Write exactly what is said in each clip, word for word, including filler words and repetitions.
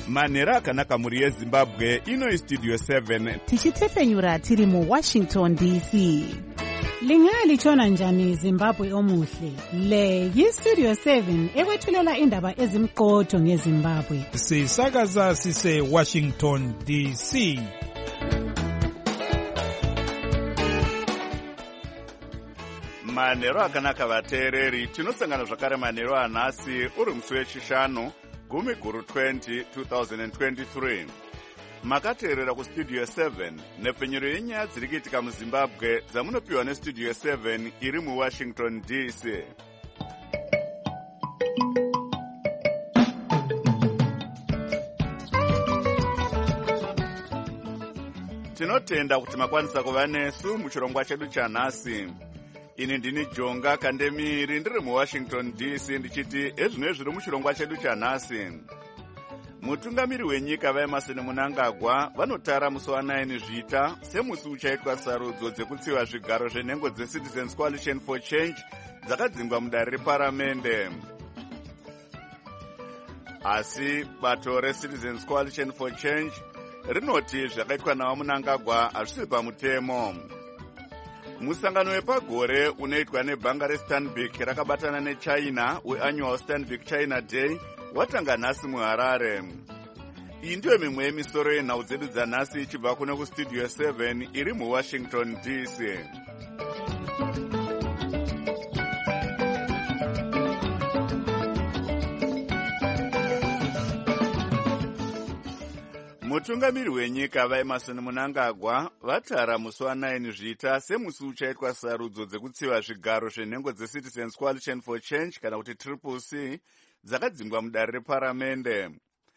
manhero akanaka mhuri yezimbabwe. Ino istudio seven tichitefenyura tiri muwashington D C. Lingalitshona njani Zimbabwe omuhle? Le yistudio seven ekwethulela indaba ezimqotho ngeZimbabwe. Sisakaza sise Washington D C. manhero akanaka vateereri. Tinosangana zvakare manhero anhasi uri musi wechishanu gumi guru twenty twenty-three. Makateerera kustudio seven nepfenyuro yenyaya dziri kuitika muzimbabwe dzamunopiwa nestudio seven iri muwashington D C. Tinotenda kuti makwanisa kuva nesu muchirongwa chedu chanhasi. Ini ndini Jonga Kandemiri ndiri muwashington D C ndichiti ezvino zviri muchirongwa chedu chanhasi. Mutungamiri wenyika vaEmmerson Mnangagwa vanotara musi wa9 zvita semusi uchaitwa sarudzo dzekutsiva zvigaro zvenhengo dzeCitizens Coalition for Change dzakadzingwa mudare reparamende. Asi bato reCitizens Coalition for Change rinoti zvakaitwa naMnangagwa hazvisi pamutemo. Musangano wepagore unoitwa nebhanga reStanbic rakabatana neChina weannual Stanbic China Day watanga nhasi muHarare. Iyi ndiyo mimwe yemisoro yenhau dzedu dzanhasi ichibva kuno kustudio seven iri muwashington D C. Mutungamiri wenyika vaEmmerson Mnangagwa vatara musi wa9 zvita semusi uchaitwa sarudzo dzekutsiva zvigaro zvenhengo dzeCitizens Coalition for Change kana kuti Triple C dzakadzingwa mudare reparamende.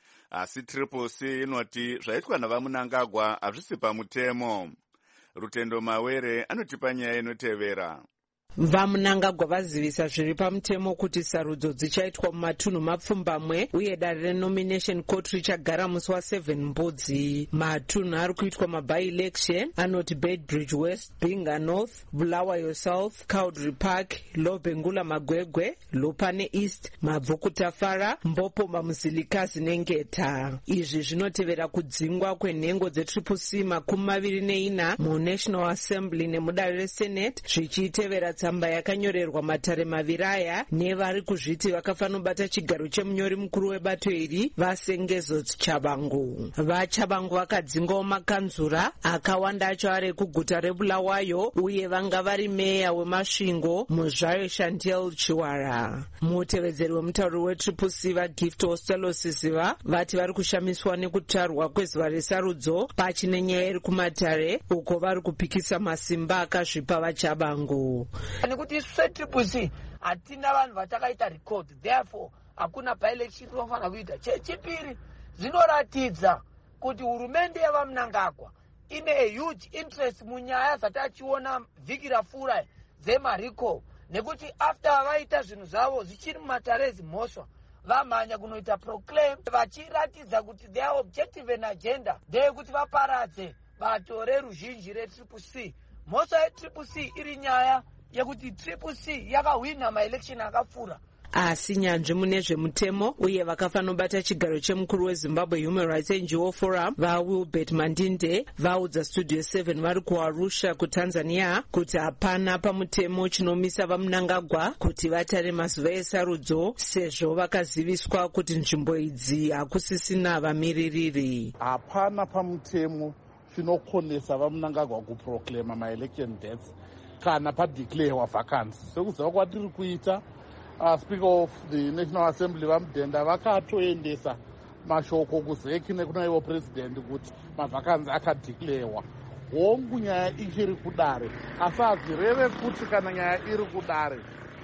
Asi Triple C inoti zvaitwa navaMnangagwa hazvisi pamutemo. Rutendo Mawere anotipa nyaya inotevera. VaMnangagwa vazivisa zviri pamutemo kuti sarudzo dzichaitwa mumatunhu mapfumbamwe uye dare renomination court richagara musi wa7 mbudzi. Matunhu ari kuitwa maby-election anoti Bedbridge West, Binga North, Bulawayo South, Cowdrey Park, Lobengula Magwegwe, Lopane East, Mabvukutafara, Mbopo Mamuzilikazi neNgeta. Izvi zvinotevera kudzingwa kwenhengo dzetriple C makumi maviri neina muNational Assembly nemudare reSenate zvichitevera tsamba yakanyorerwa matare maviri aya nevari kuzviti vakafanobata chigaro chemunyori mukuru webato iri vaSengezo Chabangu. VaChabangu vakadzingwawo makanzura akawanda acho ari kuguta reBulawayo uye vanga vari meya weMasvingo Muzvayo Chantel Chiwara. Mutevedzeri wemutauri wetriple C vaGift Ostellosisiva vati vari kushamiswa nekutarwa kwezuva resarudzo pachine nyaya iri kumatare uko vari kupikisa masimba akazvipa vaChabangu. Nekuti isu Triple C hatina vanhu vatakaita record, therefore hakuna by-election inofanira kuita. Chechipiri, zvinoratidza kuti hurumende yavaMnangagwa ine a huge interest munyaya dzatachiona vhiki rapfuura dzemarecall, nekuti after vaita zvinhu zvavo zvichiri mumatare ezimhosva vamhanya kunoita proclaim vachiratidza kuti their objective and agenda ndeyekuti vaparadze bato reruzhinji retriple C. Mhosva yetriple C iri nyaya yekuti Triple C yakawina maelection akapfuura. Asi nyanzvi mune zvemutemo uye vakafanobata chigaro chemukuru weZimbabwe Human Rights N G O Forum vaWilbert Mandinde vaudza Studio seven vari kuArusha kuTanzania kuti hapana pamutemo chinomisa vaMnangagwa kuti vatare mazuva esarudzo sezvo vakaziviswa kuti nzvimbo idzi hakusisina vamiririri. Hapana pamutemo chinokonesa vaMnangagwa kuproclaima maelection dates kana padeclarewa vacancy. Sekuziva kwatiri kuita uh, Speaker of the National Assembly vaMudhenda vakatoendesa mashoko kuzeki nekunaivo president kuti mavacancy akadeclarewa. Hongu nyaya ichiri kudare, asi hazvireve kuti kana nyaya iri kudare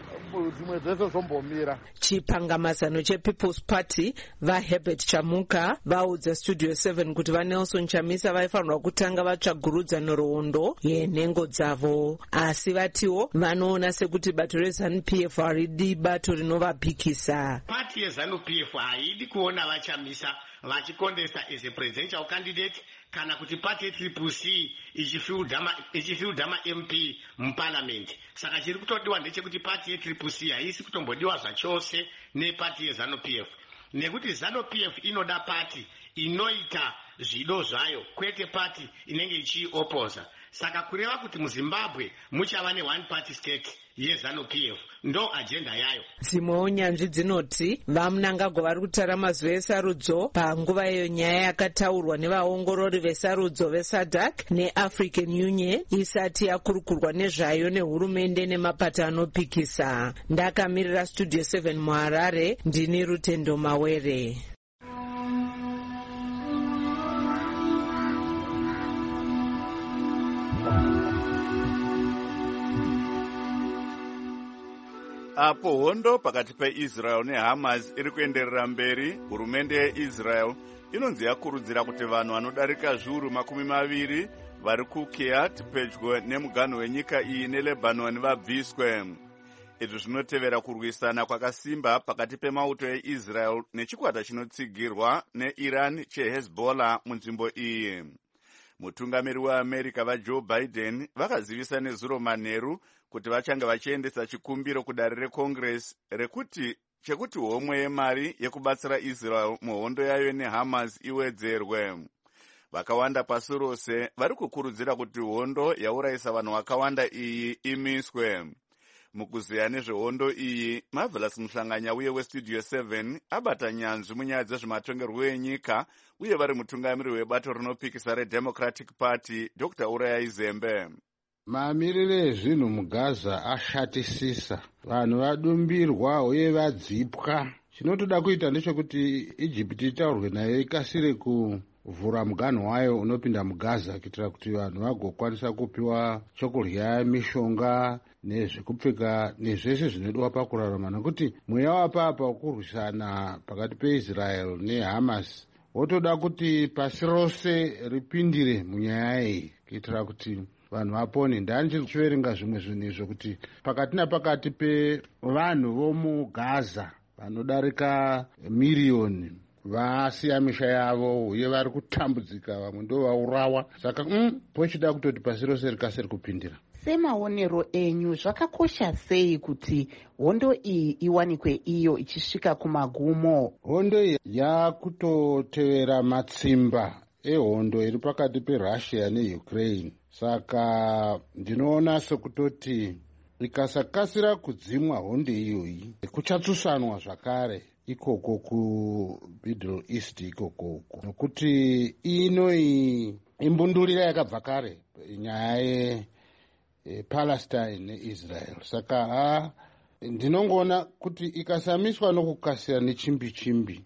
zvimwe zvese zvombomira. Chipangamazano chePeople's Party vaHerbert Chamuka vaudza Studio seven kuti vaNelson Chamisa vaifanirwa kutanga vatsvagurudza nhoroondo yenhengo dzavo, asi vatiwo vanoona sekuti bato reZANU-P F haridi bato rinovapikisa. Pati yeZANU-P F haidi kuona vaChamisa vachikondesa as a presidential candidate kana kuti pati yetriple C ichifilda ma-M P muparliament. Saka chiri kutodiwa ndechekuti pati yetriple C haisi kutombodiwa zvachose nepati yeZANU-P F. nekuti zanu P F inoda pati inoita zvido zvayo, kwete pati inenge ichiopoza. Saka kureva kuti muZimbabwe muchava ne-one party state yezanu P F ndo agenda yayo. Dzimwewo nyanzvi dzinoti vaMnangagwa vari kutara mazuva esarudzo panguva iyo nyaya yakataurwa nevaongorori vesarudzo veSADC neAfrican Union isati yakurukurwa nezvayo nehurumende nemapato anopikisa. Ndakamirira Studio seven muHarare, ndini Rutendo Mawere. Apo hondo pakati peIsrael neHamas iri kuenderera mberi, hurumende yeIsrael inonzi yakurudzira kuti vanhu vanodarika zviuru makumi maviri vari kuKiryat pedyo nemuganhu wenyika iyi neLebanon vabviswe. Izvi zvinotevera kurwisana kwakasimba pakati pemauto eIsrael nechikwata chinotsigirwa neIran cheHezbollah munzvimbo iyi. Mutungamiri weAmerica vaJoe Biden vakazivisa nezuro manheru kuti vachange vachiendesa chikumbiro kudare reCongress rekuti chekuti homwe yemari yekubatsira Israel muhondo yayo neHamas iwedzerwe. Vakawanda pasi rose vari kukurudzira kuti hondo yaurayisa vanhu vakawanda iyi imiswe. Mukuziya nezvehondo iyi, Marvelous Muhlanganya uye weStudio seven abata nyanzvi munyaya dzezvematongerwo enyika uye vari mutungamiri webato rinopikisa reDemocratic Party Doctor Uraya Izembe. Mamirire ezvinhu muGaza ashatisisa, vanhu vadumbirwa uye vadzipwa. Chinotoda kuita ndechekuti Egypt itaurwe nayo ikasire kuvhura muganhu wayo unopinda muGaza kuitira kuti vanhu vagokwanisa kupiwa chokudya, mishonga nezvekupfeka nezvese zvinodiwa pakurarama, nekuti mweya wapapa wokurwisana pakati peIsrael neHamas wotoda kuti pasi rose ripindire munyaya iyi kuitira kuti vanhu vapone. Ndani chiverenga zvimwe zvinhu izvo kuti pakati napakati pevanhu vomuGaza vanodarika miriyoni vasiya misha yavo uye vari kutambudzika, vamwe ndo vaurawa. Saka mm, pochida kutoti pasi rose rikasiri kupindira. Semaonero enyu zvakakosha sei kuti hondo iyi iwanikwe iyo ichisvika kumagumo? Hondo iyi yakutotevera matsimba ehondo iri pakati peRussia neUkraine. Saka ndinoona sekutoti ikasakasira kudzimwa hondo iyoyi kuchatsusanwa zvakare ikoko kuMiddle East ikoko, nokuti inoyi imbundurira yakabva kare nyaya yePalestine neIsrael. Saka ha ndinongoona kuti ikasamiswa nokukasira nechimbi chimbi,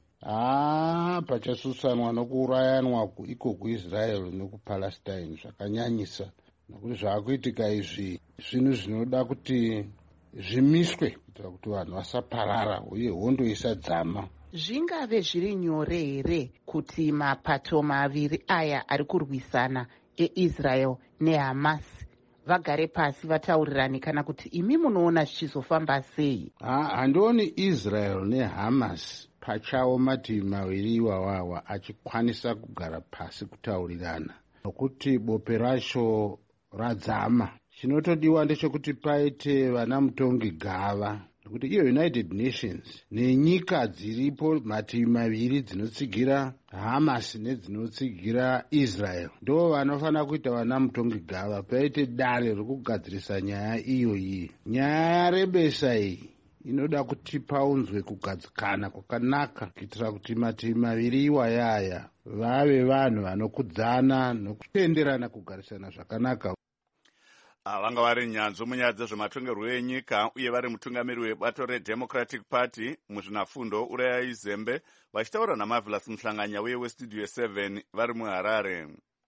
ha pachasusanwa nokuurayanwa iko kuIsrael nekuPalestine zvakanyanyisa, nokuti zvaakuitika izvi zvinhu zvinoda kuti zvimiswe kuitira kuti vanhu vasaparara uye hondo isadzama. Zvingave zviri nyore here kuti mapato maviri aya ari kurwisana eIsrael neHamas vagare pasi vataurirane, kana kuti imi munoona zvichizofamba sei? Ha, handioni Israel neHamas pachawo mativi maviri iwawawa achikwanisa kugara pasi kutaurirana, nokuti bope racho radzama. Chinotodiwa ndechekuti paite vana mutongi gava, nokuti iyo United Nations nenyika dziripo mativi maviri dzinotsigira Hamas nedzinotsigira Israel ndo vanofanira kuita vana mutongi gava, paite dare rekugadzirisa nyaya iyoyi. Nyaya yarebesa iyi inoda kuti paunzwe kugadzikana kwakanaka kuitira kuti mativi maviri iwayaya vave vanhu vanokudzana nokutenderana kugarisana zvakanaka. Vanga vari nyanzvi munyaya dzezvematongerwo enyika uye vari mutungamiri webato reDemocratic Party muzvinafundo Uraya Izembe vachitaura naMarvelous Muhlanganya uye weStudio seven vari muHarare.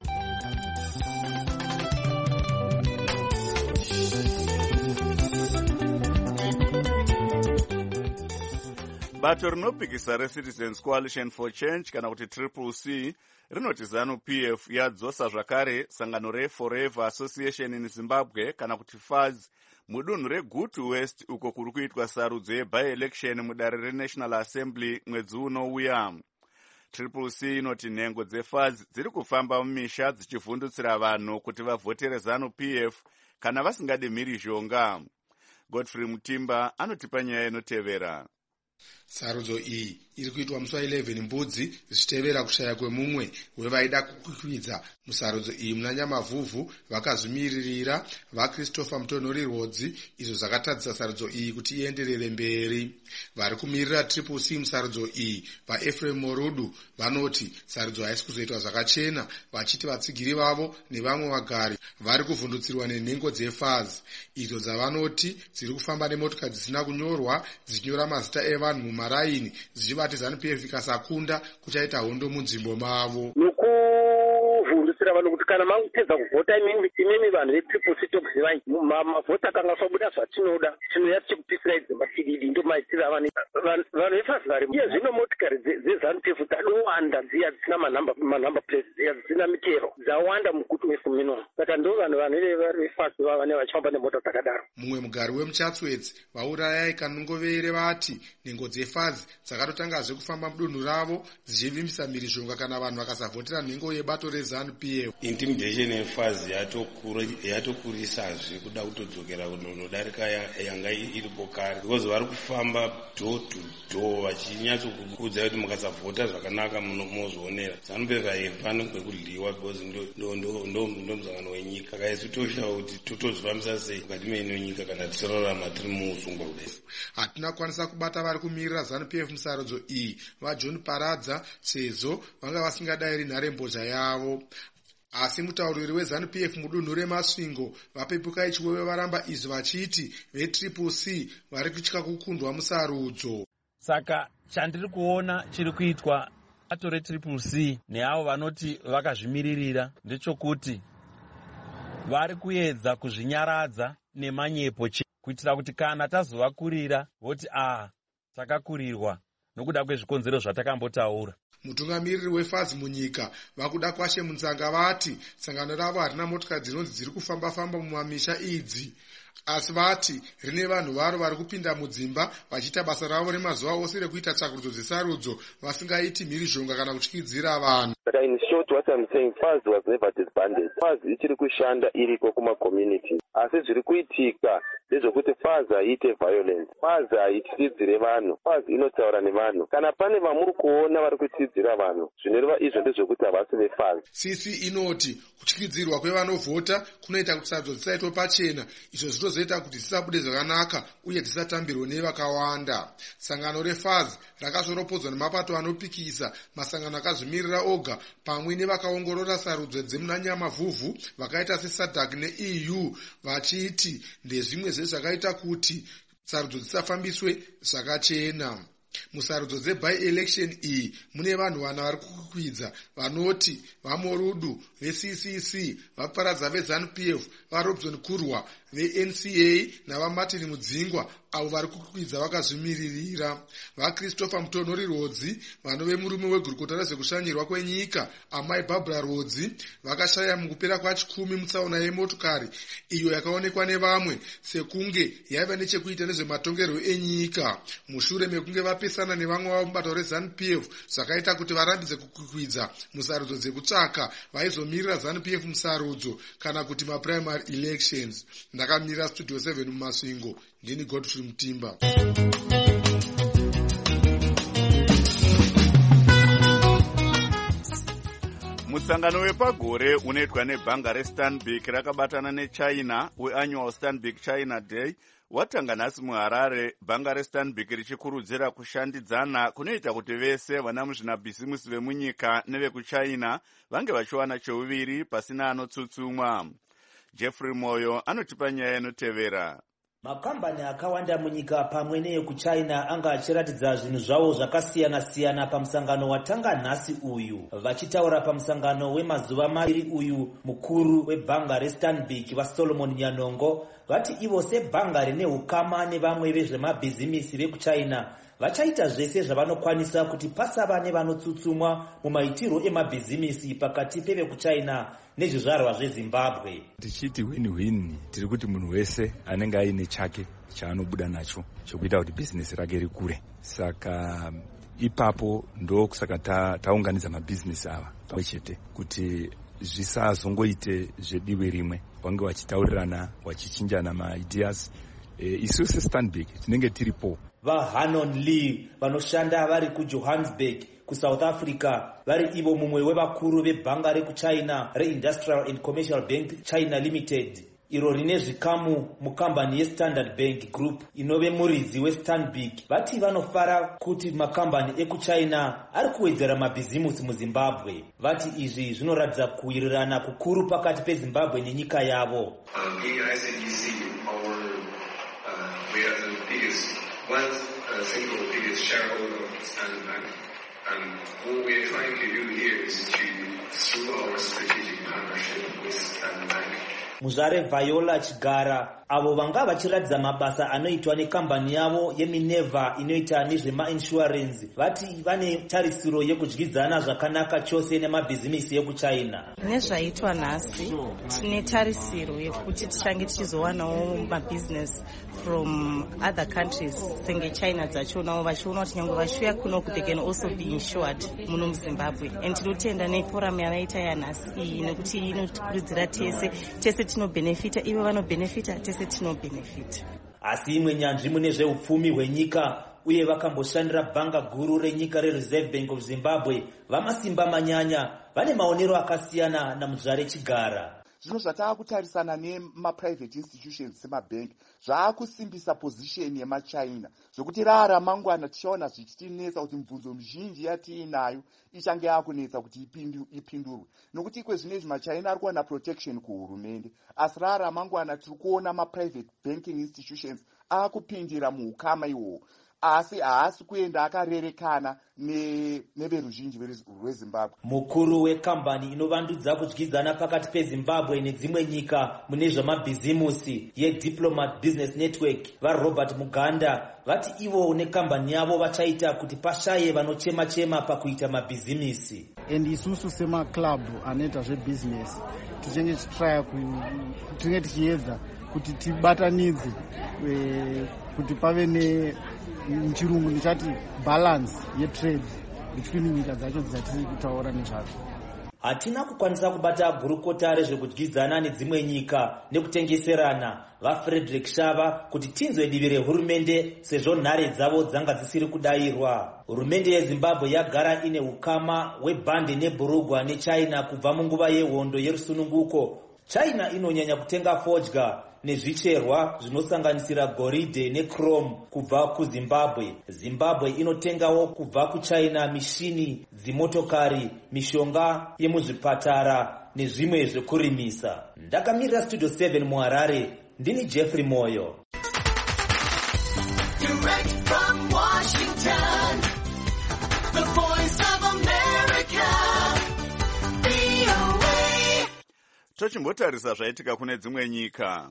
Bato rinopikisa reCitizens Coalition for Change kana kuti Triple C rinoti ZANU P F yadzosa zvakare sangano reForever Association in Zimbabwe kana kuti F A Z mudunhu reGutu West uko kuri kuitwa sarudzo yeby-election mudare reNational Assembly mwedzi unouya. Triple C inoti nhengo dzeF A Z dziri kufamba mumisha dzichivhundutsira vanhu kuti vavhotere ZANU P F kana vasingadi mhirizhonga. Godfrey Mutimba anotipa nyaya inotevera. Sarudzo iyi iri kuitwa musi wa eleven Mbudzi zvichitevera kushaya kwemumwe wevaida kukwikwidza musarudzo iyi muna Nyamavhuvhu vakazvimiririra vaChristopher Mutonhori Rhodzi, izvo zvakatadzisa sarudzo iyi kuti ienderere mberi. Vari kumirira Triple C musarudzo iyi vaEphraim Morudu vanoti sarudzo haisi kuzoitwa zvakachena, vachiti vatsigiri vavo nevamwe vagari vari kuvhundutsirwa nenhengo dzefazi idzo dzavanoti dziri kufamba nemotokari dzisina kunyorwa dzichinyora mazita evanhu mumaraini zvichibati ZANU P F ikasakunda kuchaita hondo munzvimbo mavo. Kuvhundutsira vanhu kuti kana mangopedza kuvhota imimi vanhu vetriple C tokuzivai mavhota akanga fabuda zvatinoda chinoya tichikupisira idzi mafididi ndo maitira vanhu vanhu vefazi vari iye zvino motikari dzeZANU P F dzanowanda dziya dzisina manhamba plate dziya dzisina mitero dzawanda mugutu wefumino saka ndo vanhu vanhu vefazi vavane vachifamba nemota dzakadaro. Mumwe mugari wemuChatsworth vaurayai kanungovere vati nhengo dzefazi dzakatotangazve kufamba mudunhu ravo dzichivimbisa mhirizhonga kana vanhu vakasavhotera nhengo yebato reZANU P F. Intimidation yefazi yatokurisazve kuda kutodzokera kunodarika yanga iripo kare because vari kufamba door to door vachinyatsokuudza kuti mukasavhota zvakanaka munozvionera. ZANU P F haifani kwekudliwa because ndo muzangano wenyika kaisi toshawo kuti totozvifambisa sei mukati meino nyika kana tichirarama tiri muusungwa kudai. Hatina kukwanisa kubata vari kumirira ZANU P F musarudzo iyi vaJohn Paradza sezvo vanga vasingadayiri nharembozha yavo. Asi mutauriri weZANU P F mudunhu reMasvingo vapepukai chiwewe varamba izvi vachiti vetriple C vari kutya kukundwa musarudzo. Saka chandiri kuona chiri kuitwa bato retriple C neavo vanoti vakazvimiririra ndechokuti vari kuedza kuzvinyaradza nemanyepo kuitira kuti kana tazovakurira voti ah takakurirwa nokuda kwezvikonzero zvatakambotaura. Mutungamiriri wefazi munyika vakuda kwashe munzanga vati sangano ravo harina motokari dzinonzi dziri kufamba famba mumamisha idzi, asi vati rine vanhu varo vari kupinda mudzimba vachiita basa ravo remazuva ose rekuita tsvakurudzo dzesarudzo vasingaiti mhirizhonga kana kutyidzira vanhu. But in short, what I'm saying, F A Z was never disbanded. F A Z ichiri kushanda iriko kuma community. Asi zviri kuitika ndezvokuti F A Z haiite violence. F A Z haityidzire vanhu. F A Z inotaura nevanhu. Kana pane vamuri kuona vari kutyidzira vanhu, zvinoreva izvo ndezvokuti havasi ve F A Z. C C inoti kutyidzirwa kwevanovhota kunoita kuti sarudzo dzisaitwe pachena, izvo zvitozoita kuti dzisabude zvakanaka uye dzisatambirwe nevakawanda. Sangano reF A Z rakazoropodzwa nemapato anopikisa masangano akazvimirira oga pamwe nevakaongorora sarudzo dzemuna Nyamavhuvhu vakaita seSADC neE U vachiti ndezvimwe zvezvakaita kuti sarudzo dzisafambiswe zvakachena. Musarudzo dzeby-election iyi mune vanhu vana vari kukwidza vanoti vaMorudu veC C C, vaparadza veZANU P F, vaRobson Kurwa veN C A navaMartin Mudzingwa avo vari kukwidza vakazvimiririra. VaChristopher Mutonhori Rhodzi vanove murume wegurukota rezvekushanyirwa kwenyika amai Barbara Rhodzi vakashaya mukupera kwachikumi mutsaona yemotokari iyo yakaonekwa nevamwe sekunge yaiva nechekuita nezvematongerwo enyika mushure mekunge vapesana nevamwe vavo mubato reZANU P F zvakaita kuti varambidze kukwikwidza musarudzo dzekutsvaka vaizomirira ZANU P F musarudzo kana kuti maprimary elections. Ndakamirira Studio seven muMasvingo, ndini Godfrey Mutimba. Musangano wepagore unoitwa nebhanga reStanbic rakabatana neChina weannual Stanbic China Day watanga nhasi muHarare, bhanga reStanbic richikurudzira kushandidzana kunoita kuti vese vana muzvinabhizimusi vemunyika nevekuChina vange vachiwana cheuviri pasina anotsutsumwa. Jeffrey Moyo anotipa nyaya inotevera. Makambani akawanda munyika pamwe neyekuChina anga achiratidza zvinhu zvavo zvakasiyana-siyana pamusangano watanga nhasi uyu. Vachitaura pamusangano wemazuva maviri uyu, mukuru webhanga reStanbic vaSolomon Nyanongo vati ivo sebhanga rine ukama nevamwe vezvemabhizimisi vekuChina vachaita zvese zvavanokwanisa kuti pasava nevanotsutsumwa mumaitirwo emabhizimisi pakati pevekuChina nezvizvarwa zveZimbabwe. Tichiti win-win, tiri kuti munhu wese anenge aine chake chaanobuda nacho chokuita kuti bhizinesi rake rikure. Saka ipapo ndo kusaka taunganidza mabhizinesi ava pamwe chete kuti zvisazongoite zvediwe rimwe, vange vachitaurirana vachichinjana maideas. E, isusu seStanbic tinenge tiripo vahanon lee vanoshanda vari kujohannesburg kusouth africa, vari ivo mumwe wevakuru vebhanga rekuchina reindustrial and commercial bank china limited, iro rine zvikamu mukambani yestandard bank group inove muridzi westanbic, vati vanofara kuti makambani ekuchina ari kuwedzera mabhizimusi muzimbabwe. Vati izvi zvinoratidza kuwirirana kukuru pakati pezimbabwe nenyika yavo. Um, here I S A B C, our, uh, we are the biggest, one uh, single biggest shareholder of Standard Bank. And what we are trying to do here is to, through our strategic partnership with Standard Bank, muzvare Viola Chigara avo vanga vachiratidza mabasa anoitwa nekambani yavo yemineva inoita nezvemainsurance, vati vane tarisiro yekudyidzana zvakanaka chose nemabhizimisi ekuchina. Nezvaitwa nhasi tine tarisiro yekuti tichange tichizowanawo mabhizinesi from other countries senge China dzachonawo vachiona kuti nyange vashuya kunoku they can also be insured muno muZimbabwe. And tinotenda neforum yavaita yanhasi iyi nekuti inotikurudzira tese tese tinobenefita, ivo vanobenefita, tese tinobenefita. Asi imwe nyanzvi mune zveupfumi hwenyika uye vakamboshandira bhanga guru renyika reReserve Bank of Zimbabwe vamasimba manyanya vane maonero akasiyana namuzvare Chigara. Zvino zvatavakutarisana nemaprivate institutions semabhengi zvaakusimbisa position yemachina zvokuti rara mangwana tichaona zvichitinetsa kuti mibvunzo mizhinji yatiinayo ichange yakunetsa kuti ipindurwe, nokuti kwezvinezvi machina ari kuwana protection kuhurumende, asi rara mangwana tiri kuona maprivate banking institutions akupindira muukama ihwohwo, asi haasi kuenda akarerekana neveruzhinji rweZimbabwe. Mukuru wekambani inovandudza kudyidzana pakati peZimbabwe nedzimwe nyika mune zvamabhizimusi yeDiplomat Business Network vaRobert Muganda vati ivo nekambani yavo vachaita kuti pashaye vanochema-chema pakuita mabhizimisi. And isusu sema club anoita zvebusiness tichenge tichitry kutinge tichiedza kuti tibatanidze kuti pave ne muchirungu ndichati balance yetrade between nyika dzacho dzatiri kutaura nezvazvo. Hatina kukwanisa kubata gurukota rezvekudyidzana nedzimwe nyika nekutengeserana vaFrederick Shava kuti tinzwe divi rehurumende sezvo nhare dzavo dzanga dzisiri kudayirwa. Hurumende yeZimbabwe yagara ine ukama webhande nebhurugwa neChina kubva munguva yehondo yerusununguko. China inonyanya kutenga fodya nezvicherwa zvinosanganisira goridhe nechrome kubva kuZimbabwe. Zimbabwe inotengawo kubva kuChina mishini, dzimotokari, mishonga yemuzvipatara nezvimwe zvekurimisa. Ndakamirira Studio seven muHarare, ndini Jeffrey Moyo. Direct from Washington, the voice of America, V O A. Tochimbotarisa zvaitika kune dzimwe nyika.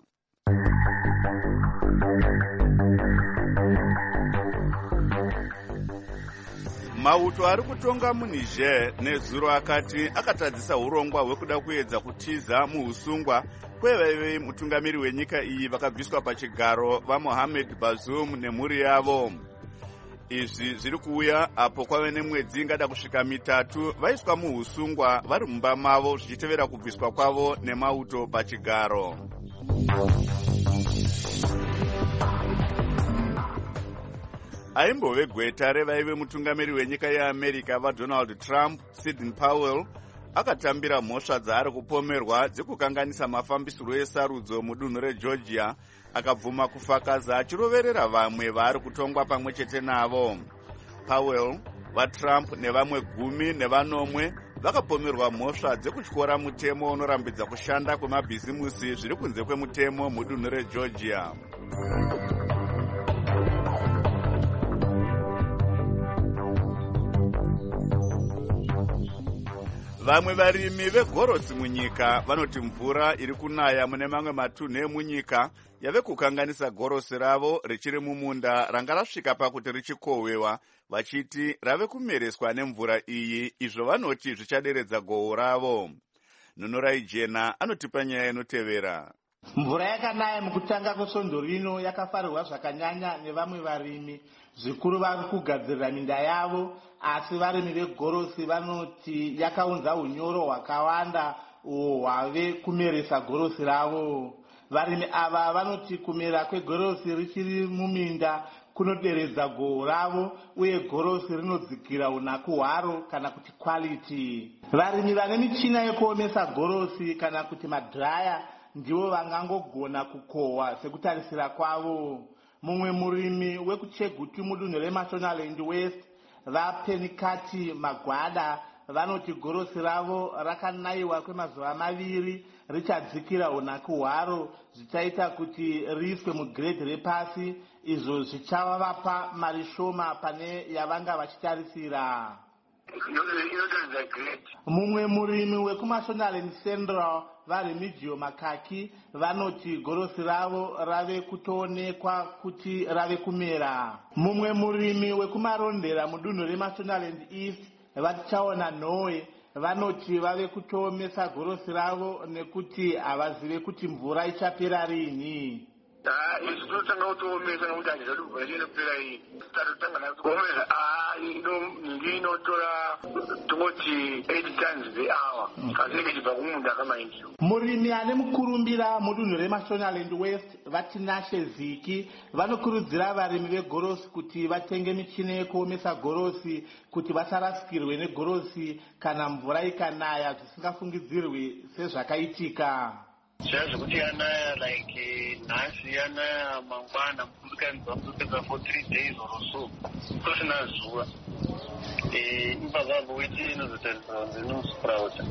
Mauto ari kutonga muNiger nezuro akati akatadzisa urongwa hwekuda kuedza kutiza muusungwa kwevaive mutungamiri wenyika iyi vakabviswa pachigaro vaMohamed Bazoum nemhuri yavo. Izvi zviri kuuya apo kwave nemwedzi ingada kusvika mitatu vaiswa muusungwa vari mumba mavo zvichitevera kubviswa kwavo nemauto pachigaro. Aimbove gweta revaive mutungamiri wenyika yeAmerica vaDonald Trump, Sidney Powell, akatambira mhosva dzaari kupomerwa dzekukanganisa mafambisiro esarudzo mudunhu reGeorgia, akabvuma kufakaza achiroverera vamwe vaari kutongwa pamwe chete navo. Powell, vaTrump nevamwe gumi nevanomwe vakapomerwa mhosva dzekutyora mutemo unorambidza kushanda kwemabhizimusi zviri kunze kwemutemo mudunhu reGeorgia. Vamwe varimi vegorosi munyika vanoti mvura iri kunaya mune mamwe matunhu emunyika yave kukanganisa gorosi ravo richiri mumunda ranga rasvika pakuti richikohwewa, vachiti rave kumereswa nemvura iyi, izvo vanoti zvichaderedza gohwo ravo. Nunorai Jena anotipa nyaya inotevera. Mvura yakanaya mukutanga kwesvondo rino yakafarirwa zvakanyanya nevamwe varimi, zvikuru vari kugadzirira minda yavo, asi varimi vegorosi vanoti yakaunza unyoro hwakawanda hwave kumeresa gorosi ravo. Varimi ava vanoti kumera kwegorosi richiri muminda kunoderedza goho ravo uye gorosi rinodzikira unaku hwaro kana kuti quality. Varimi vane michina yekuomesa gorosi kana kuti madhiraya ndivo vangangogona kukohwa sekutarisira kwavo. Mumwe murimi wekucheguti mudunhu reMashonaland West, vapenikati Magwada, vanoti gorosi ravo rakanaiwa kwemazuva maviri richadzikira unaku hwaro zvichaita kuti riiswe mugredhi repasi, izvo zvichavapa mari shoma pane yavanga vachitarisira. Mumwe murimi wekuMashonaland Central vaRemigio Makaki vanoti gorosi ravo rave kutoonekwa kuti rave kumera. Mumwe murimi wekuMarondera mudunhu reMashonaland East vatichaona Nhowe vanoti vave kutoomesa gorosi ravo nekuti havazive kuti mvura ichapera rini. Isi totanga kutoomesa nokuti handizadi kubva chinopera iyi. Tatotanga nakuomesa ningi inotora toti eight tons per hour. Kazinenge chibva kumunda kamaindio. Murimi ane mukurumbira mudunhu reMashonaland West vatinashe Ziki vanokurudzira varimi vegorosi kuti vatenge michina yekuomesa gorosi kuti vasarasikirwe negorosi kana mvura ikanaya zvisingafungidzirwe sezvakaitika. Zvazvokuti yanaya like nhasi yanaya mangwana mukurukanidza muzopedza for three days or so kusina zuva. Imba zvangu witi inozotarisira kunzi inosprauta.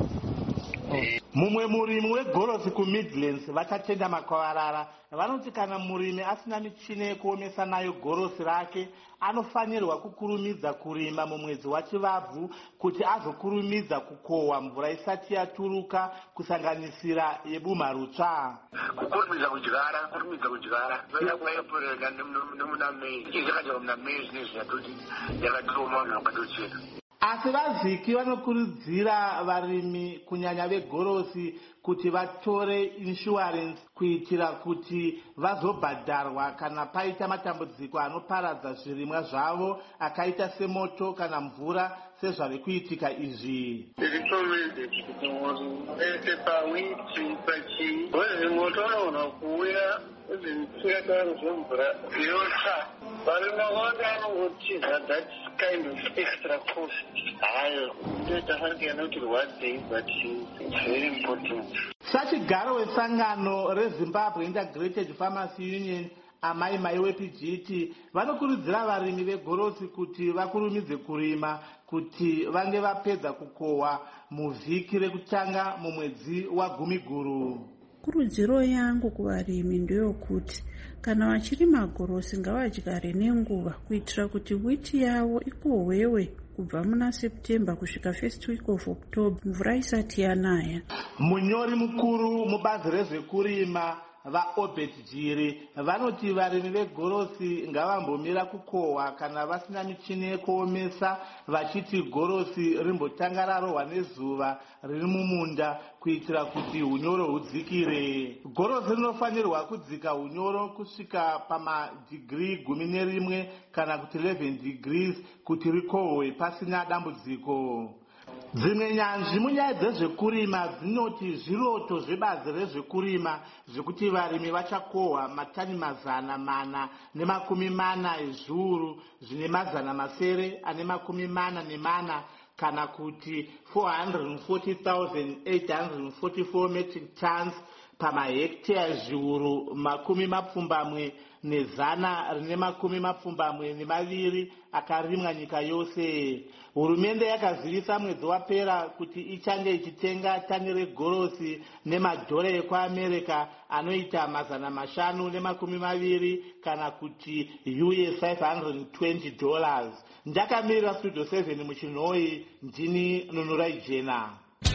Mumwe murimi wegorosi kuMidlands vachatenda makwavarara vanoti kana murimi asina michina yekuomesa nayo gorosi rake anofanirwa kukurumidza kurima mumwedzi wachivabvu kuti azokurumidza kukohwa mvura isati yaturuka kusanganisira yebumharutsva. Kukurumidza kudyara, kukurumidza kudyara. Vaya kuvayaporeka nemuna Mei. Izvakaja muna Mei zvinezvi yatoti yakatoma vanhu vakatochena. Asi vaZiki vanokurudzira varimi kunyanya vegorosi kuti vatore insurance kuitira kuti vazobhadharwa kana paita matambudziko anoparadza zvirimwa zvavo akaita semoto kana mvura sezvave kuitika izvi. Ndirikomeze kuti munhu wese pawiti pachii wezvimoto anogona kuuya zvinotsuya zvemvura yotsva. Varimi vakawanda vanongotiza that kind of extra cost. Hayo ndotafanira kuti what day but it's very important. Sachigaro wesangano reZimbabwe Integrated Farmers Union amai mai wePGT vanokurudzira varimi vegorosi kuti vakurumidze kurima kuti vange vapedza kukohwa muvhiki rekutanga mumwedzi waGumiguru. Kurudziro yangu kuvarimi ndeyokuti kana vachirima gorosi ngavadyare nenguva kuitira kuti witi yavo ikohwewe kubva muna September kusvika first week of October mvura isati yanaya. Munyori mukuru mubazi rezvekurima vaObed Jiri vanoti varimi vegorosi ngavambomira kukohwa kana vasina michini yekuomesa vachiti gorosi rimbotanga rarohwa nezuva riri mumunda kuitira kuti hunyoro hudzikire. Gorosi rinofanirwa kudzika hunyoro kusvika pamadhigiri gumi nerimwe kana kuti eleven degrees kuti rikohwe pasina dambudziko. Dzimwe nyanzvi munyaya dzezvekurima dzinoti zviroto zvebazi rezvekurima zvekuti varimi vachakohwa matani mazana mana nemakumi mana ezviuru zvine mazana masere ane makumi mana nemana kana kuti four hundred forty thousand eight hundred forty-four metric tons pamahekteya zviuru makumi mapfumbamwe nezana rine makumi mapfumbamwe nemaviri akarimwa nyika yose. Hurumende yakazivisa mwedzi wapera kuti ichange ichitenga tani regorosi nemadhora ekuAmerica anoita mazana mashanu nemakumi maviri kana kuti U S five hundred twenty dollars. Ndakamirira Studio seven muchinhoi, ndini Nunurai Jena.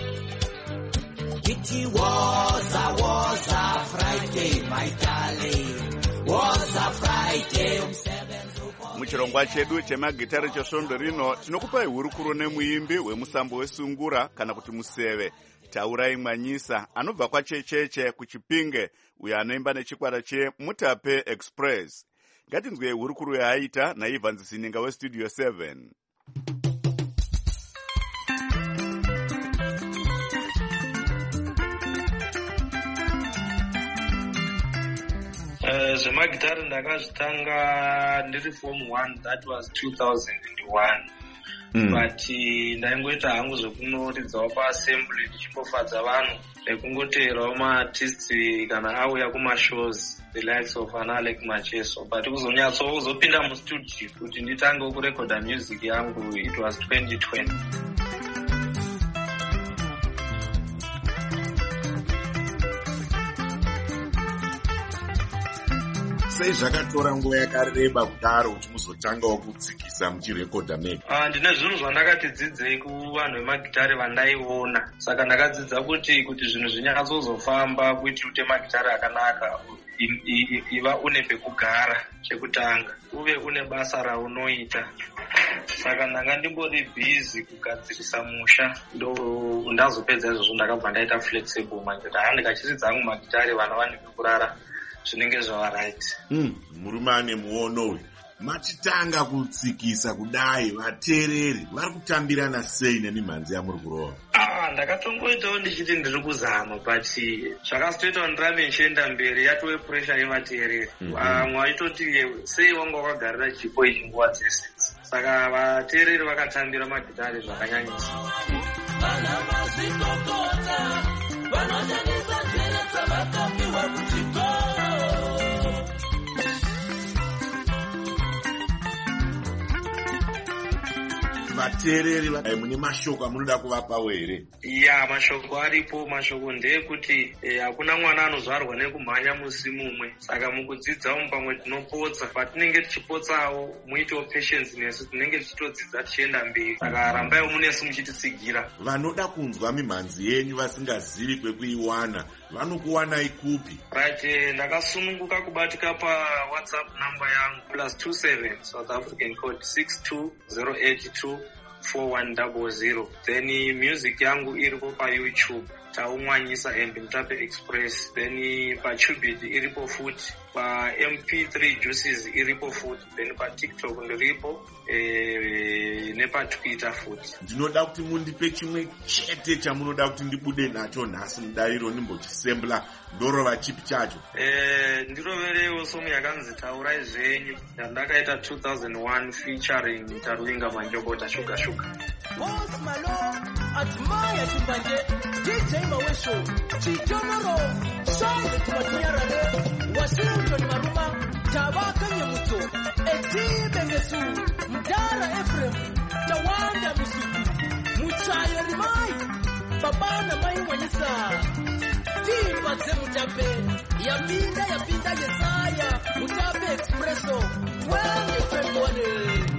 It was a was a Friday, my darling. Was a Friday um seven. Muchirongwa chedu chemagitari chesvondo rino tinokupai hurukuro nemuimbi wemusambo wesungura kana kuti museve Taurai Mwanyisa anobva kwachecheche kuChipinge uyo anoimba nechikwata cheMutape Express. Ngatinzwe hurukuro yaaita naIvan Zininga weStudio seven. zvemagitari ndakazvitanga ndiri form one, that was two thousand one. Mm. But ndaingoita hangu zvekunoridzawo paassembly ndichimbofadza vanhu nekungoteverawo maartists kana auya kumashows the likes of Analek Macheso. But kuzonyatso kuzopinda mustudio kuti nditange kurekoda music yangu it was twenty twenty. sei zvakatora nguva yakareba kudaro kuti muzotangawo kutsikisa muchirekodha mega? Uh, ndine zvinhu zvandakati dzidzei kuvanhu vemagitari vandaiona, saka ndakadzidza kuti kuti zvinhu zvinyatsozofamba kuitira kuti magitari akanaka iva une pekugara chekutanga, uve une basa raunoita. Saka ndanga ndimbori busy kugadzirisa musha, ndo ndazopedza izvozvo ndakabva ndaita flexible manje haa ndikachiridza dzangu magitari vana vane pekurara zvinenge zvava right. Mm, murume ane muono uyu. Machitanga kutsikisa kudai vateereri vari kutambirana sei nemi mhanzi yamuri kurova? Ah, ndakatongoitawo ndichiti ndiri kuzama, but zvakasitoitawo ndirame nichienda mberi yatove pressure yevateereri. Vamwe vaitoti sei wanga wakagarira chipo ichi nguva dzese. Saka vateereri vakatambira magitari zvakanyanyisa. Vana mazvikokota vanoshandisa nzira dzavakapiwa kuchikoro. Vateereri mune mashoko amunoda kuvapawo here? Ya, mashoko aripo. Mashoko ndeyekuti hakuna eh, mwana anozvarwa nekumhanya musi mumwe. Saka mukudzidza umu pamwe tinopotsa, patinenge tichipotsawo muitewo patience nesu, tinenge tichitodzidza tichienda mberi. Saka rambaiwo munesu muchititsigira. Vanoda kunzwa mimhanzi yenyu vasingazivi kwekuiwana vanokuwanai kupi? Right, eh, ndakasununguka kubatika pa WhatsApp number yangu plus two seven South African code six two zero eight two four one zero zero. Then music yangu iripo pa YouTube taumwanyisa and Mtape Express. Then pa Chubit iripo futi, pa M P three Juices iripo futi, then pa TikTok ndiripo eh, nepa Twitter futi. Ndinoda kuti mundipe chimwe chete chamunoda kuti ndibude nacho nhasi mudariro nimbochisembla ndorova chipi chacho? Eh, ndiroverewo somu yakanzi taurai zvenyu yandakaita two thousand one featuring Taruinga Manjokota Sugar Sugar. Boss Malo Atmaya Chimbanje D J Mawesho Chitomoro Shai Kumatinyarane Washington Maruma Tabaka Nyemuto Eti Bengesu Mdara Ephraim Tawanda Musuku Muchayo Rimai Babana Mai Wanyisa Tiba Mutape Yapinda Yapinda Yesaya Mutape Expresso Well you friend one.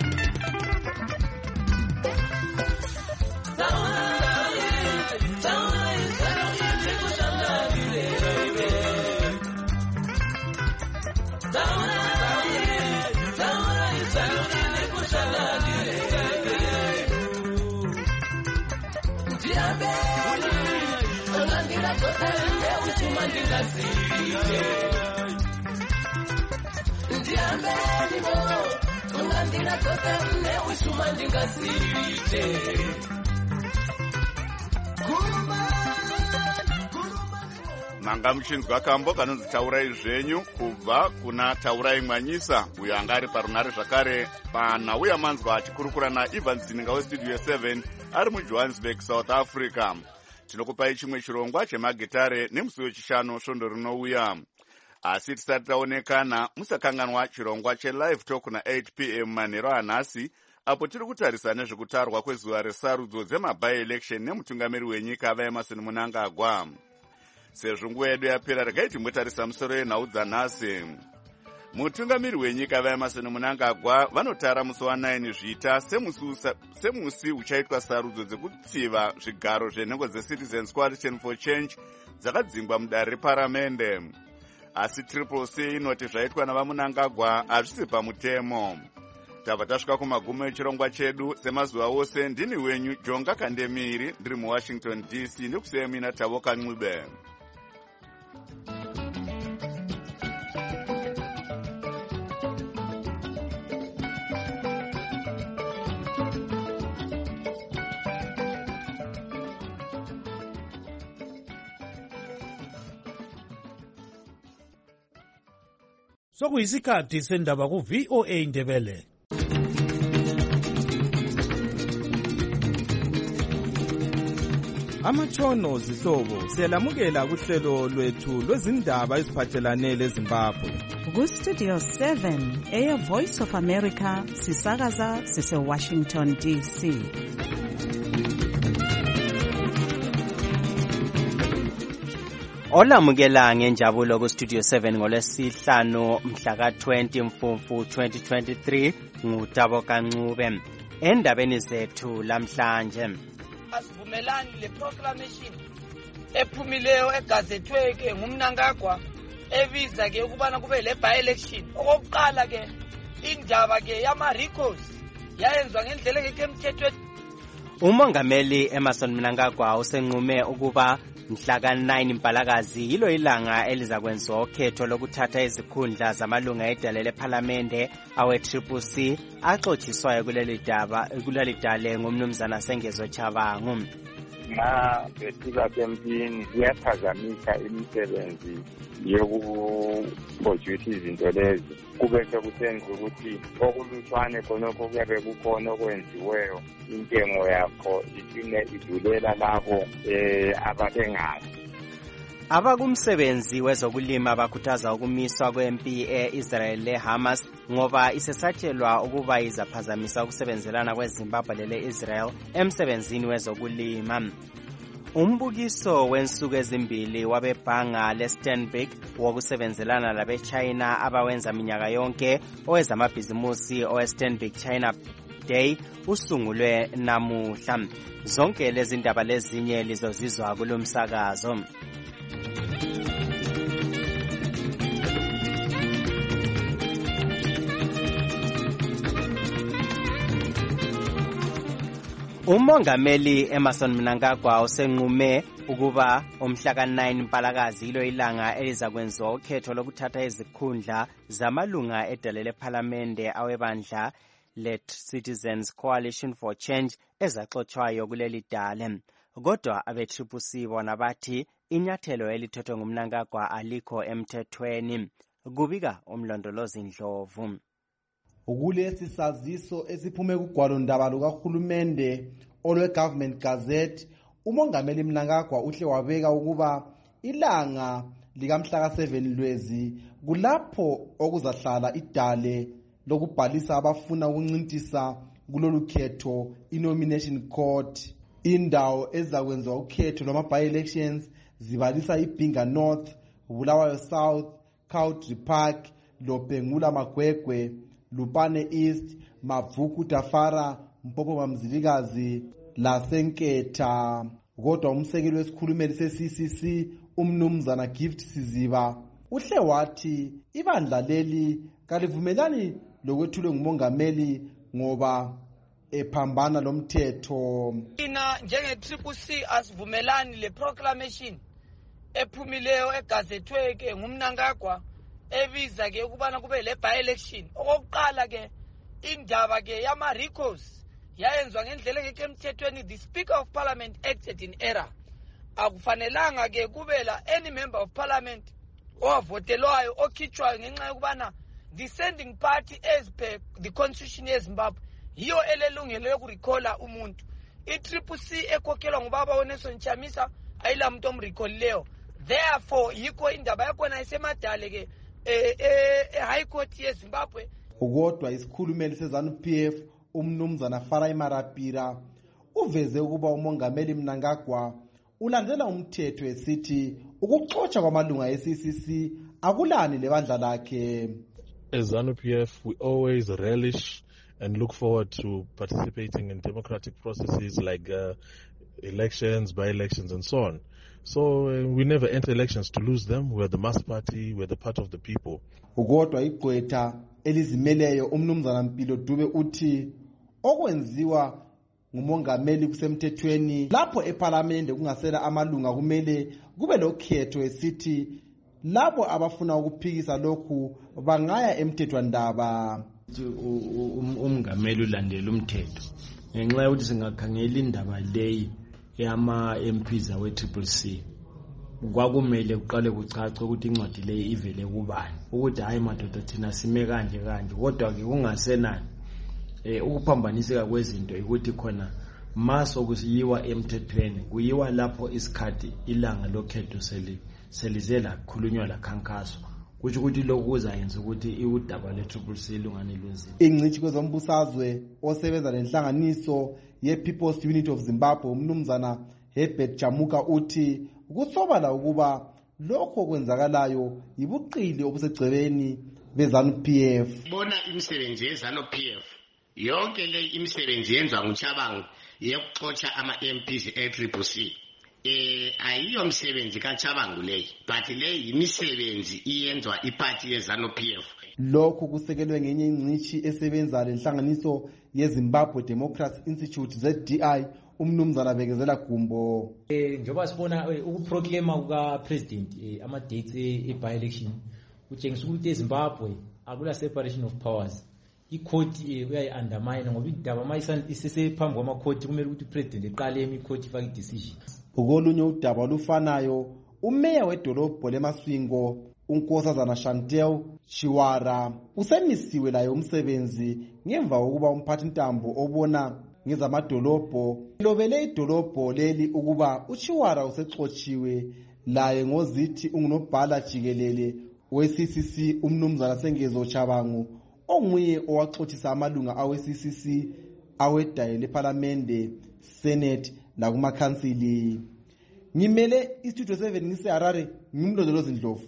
manga muchinzwa kambo kanonzi taurai zvenyu kubva kuna Taurai Mwanyisa, uyo anga ari parunare zvakare panhauya manzwa achikurukura naIvan Zininga westudio seven ari muJohannesburg, South Africa. Tinokupai chimwe chirongwa chemagitare nemusi wechishanu svondo rinouya. Asi tisati taonekana, musakanganwa chirongwa chelive talk na eight p m manhero anhasi, apo tiri kutarisa nezvekutarwa kwezuva resarudzo dzemabi-election nemutungamiri wenyika vaEmmerson Mnangagwa. Sezvo nguva yedu yapera, regai timbotarisa musoro yenhau dzanhasi. Mutungamiri wenyika vaEmmerson Mnangagwa vanotara musi wa9 zviita semusi uchaitwa sarudzo dzekutsiva zvigaro zvenhengo dzeCitizens Coalition for Change dzakadzingwa mudare reparamende. Asi Triple C inoti zvaitwa navaMnangagwa hazvisi pamutemo. Tabva tasvika kumagumo echirongwa chedu semazuva ose. Ndini wenyu Jonga Kandemiri, ndiri muWashington D C, ndikusiyai mina Tavoka Ncube. sokuyisikhathi sendaba ku-V O A Ndebele. Amatshono zihlobo siyalamukela kuhlelo lwethu lwezindaba eziphathelane leZimbabwe. Ku-Studio seven, Air Voice of America, sisakaza sise-Washington D C. Olamukela ngenjabulo ku-Studio seven ngolwesihlanu mhla ka-twenty Mfumfu twenty twenty-three nguTabo Kancube. Endabeni zethu lamhlanje, asivumelani le proclamation ephumileyo egazethwe ngumNangagwa ebiza ke ukubana kube le by election. Okokuqala ke indaba ke yama records yayenzwa ngendlela engekho emthethweni. uMongameli Emmerson Mnangagwa usenqume ukuba mhla ka nine Mpalakazi yilo ilanga elizakwenziwa ukhetho lokuthatha izikhundla zamalunga edale lePhalamende awe Triple C axotshiswayo kuleli daba kuleli dale ngumnumzana Sengezo Chabangu. Na befika kempini kuyaphazamisa imisebenzi yokuproduce izinto lezi kube sekusenza ukuthi okulutshwane khonokho kuyabe kukhona okwenziweyo intengo yakho isine idulela labo eh ababengazi. Abakumsebenzi wezokulima bakhuthaza ukumiswa kwempi e-Israel le-Hamas ngoba isesatshelwa ukuba izaphazamisa ukusebenzelana kweZimbabwe lele-Israel emsebenzini wezokulima. Umbukiso wensuku ezimbili wabebhanga leStandard wokusebenzelana labe-China abawenza minyaka yonke owezamabhizimusi oweStandard China Day usungulwe namuhla. Zonke lezi ndaba lezinye lizozizwa kulomsakazo. uMongameli Emmerson Mnangagwa usenqume ukuba umhla ka nine Mpalakazi yilo ilanga elizakwenziwa ukhetho lokuthatha izikhundla zamalunga edale lePhalamende awebandla le-Citizens Coalition for Change ezaxotshwayo kuleli dale. Kodwa abe-Triple C bona bathi inyathelo elithethwe ngumNangagwa alikho emthethweni. Kubika umlondolozi Ndlovu. Ukulesi saziso esiphume kugwalo ndaba lukahulumende olwe Government Gazette, uMongameli Mnangagwa uhle wabeka ukuba ilanga likamhla ka seven Lwezi kulapho okuzahlala idale lokubhalisa abafuna ukuncintisa kulolu khetho i-nomination court. Indawo ezakwenziwa ukhetho lwama by elections zibalisa iBinga North, Bulawayo South, Country Park, Lobhengula Magwegwe, Lupane East, Mavuku Tafara, Mpopo Mamzilikazi, lasenketha. Kodwa umsekeli wesikhulumeli se-C C C umnumzana Gift Siziba uhle wathi ibandla leli kalivumelani lokwethulwe ngumongameli ngoba ephambana lomthetho. Ina njenge-Triple C asivumelani le proclamation ephumileyo egazethwe ke ngumNangagwa ebiza ke ukubana kube le by election. Okokuqala ke indaba ke yama records yayenzwa ngendlela engekho emthethweni. The Speaker of Parliament acted in error. Akufanelanga ke kubela any member of parliament owavotelwayo okhitshwayo ngenxa yokubana the sending party as per the constitution yeZimbabwe yiyo elelungelo yokurecalla umuntu. I-Triple C ekhokhelwa ngubaba uNelson Chamisa ayila muntu omrecallileyo. Therefore yikho indaba yakhona isemadale ke e-High Court yeZimbabwe. Ukodwa isikhulumeli seZANU P F umnumzana Farai Marapira uveze ukuba uMongameli Mnangagwa ulandela umthetho esithi ukuxotsha kwamalunga e-C C C akulani lebandla lakhe. As ZANU P F, we always relish and look forward to participating in democratic processes like uh, elections, by-elections, and so on. So uh, we never enter elections to lose them. We're the mass party, we're the part of the people. Ukodwa igqwetha elizimeleyo umnumzana Mpilo Dube uthi okwenziwa ngumongameli kusemthethweni lapho ePhalamende kungasela amalunga kumele kube lokhetho esithi labo abafuna ukuphikisa lokhu bangaya emthethwandaba. Umngameli ulandela umthetho ngenxa yokuthi singakhangela indaba leyi yama M Ps awe Triple C kwakumele kuqale kucace ukuthi incwadi le ivele kubani ukuthi hayi madoda thina sime kanje kanje kodwa ke kungasenani eh ukuphambaniseka kwezinto ukuthi khona maso kusiyiwa emthethweni kuyiwa lapho isikhathi ilanga lokhetho seli selizela khulunywa la khankaso kuthi ukuthi lokuza yenza ukuthi iudaba le Triple C lungane lwenzile. Ingcithi kwezombusazwe osebenza lenhlanganiso ye People's Unity of Zimbabwe umnumzana Herbert Jamuka uthi ukusobala ukuba lokho kwenzakalayo ibuqili obusegcebeni beZANU P F. Bona imisebenzi yeZANU P F yonke le imisebenzi yenziwa nguChabangu yokuxotsha ama M Ps e-Triple C. Eh ayiyo umsebenzi kaChabangu leyi but le imisebenzi iyenzwa iparty yeZANU P F. Lokho kusekelwe ngenye ingcithi esebenza lenhlanganiso yeZimbabwe Democracy Institute Z D I umnumzana Bekezela Gumbo. Eh njoba sibona ukuproclaima kuka president ama dates e by election utshengisa ukuthi eZimbabwe akula separation of powers. icourt uyayi undermine ngoba indaba mayisana isesephambi kwamacourt kumele ukuthi president eqale emicourt ifake decision. Ukolunye udaba olufanayo umeya wedolobho leMasvingo uNkosazana Chantel Chiwara usemisiwe layo umsebenzi ngemva kokuba umphathi ntambo obona ngezamadolobho lobele idolobho leli ukuba uChiwara usexotshiwe laye ngozithi ungunobhala jikelele we-C C C umnumzana Sengezo Chabangu onguye owaxothisa amalunga awe-C C C awedayile leParliament, Senate nakumakhansili. Ngimele istudio seven ngise Harare ngimlondolozi Ndlovu.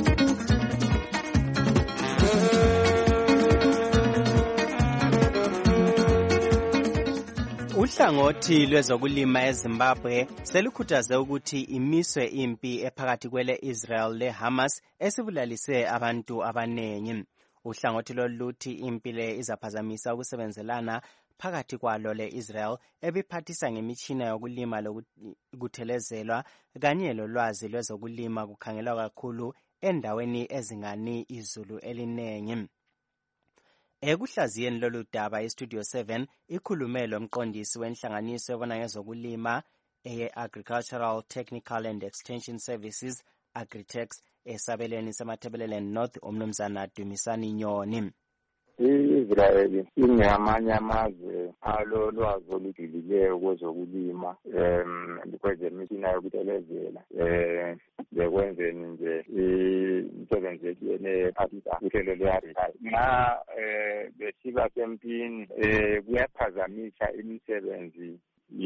Uhlangothi lwezokulima eZimbabwe selukhuthaze ukuthi imiswe impi ephakathi kwele Israel le Hamas esibulalise abantu abanengi. Uhlangothi loluthi impi le izaphazamisa ukusebenzelana phakathi kwalo le-Israel ebiphathisa ngemitshina yokulima lokuthelezelwa kanye lolwazi lwezokulima kukhangelwa kakhulu endaweni ezingani izulu elinengi. Ekuhlaziyeni lolu daba iStudio seven ikhulume lomqondisi wenhlanganiso ebona ngezokulima eye-Agricultural Technical and Extension Services Agritex esabeleni semathebeleleni North umnumzana Dumisani Nyoni. I-Israel ingamanye amazwe alolwazi olujulileyo kwezokulima um kwezemitshina yokutelezela um bekwenzeni nje imisebenzi etiyene ephathisa uhlelo lwe-agriculture. Nxa um besiba sempini um kuyaphazamisa imisebenzi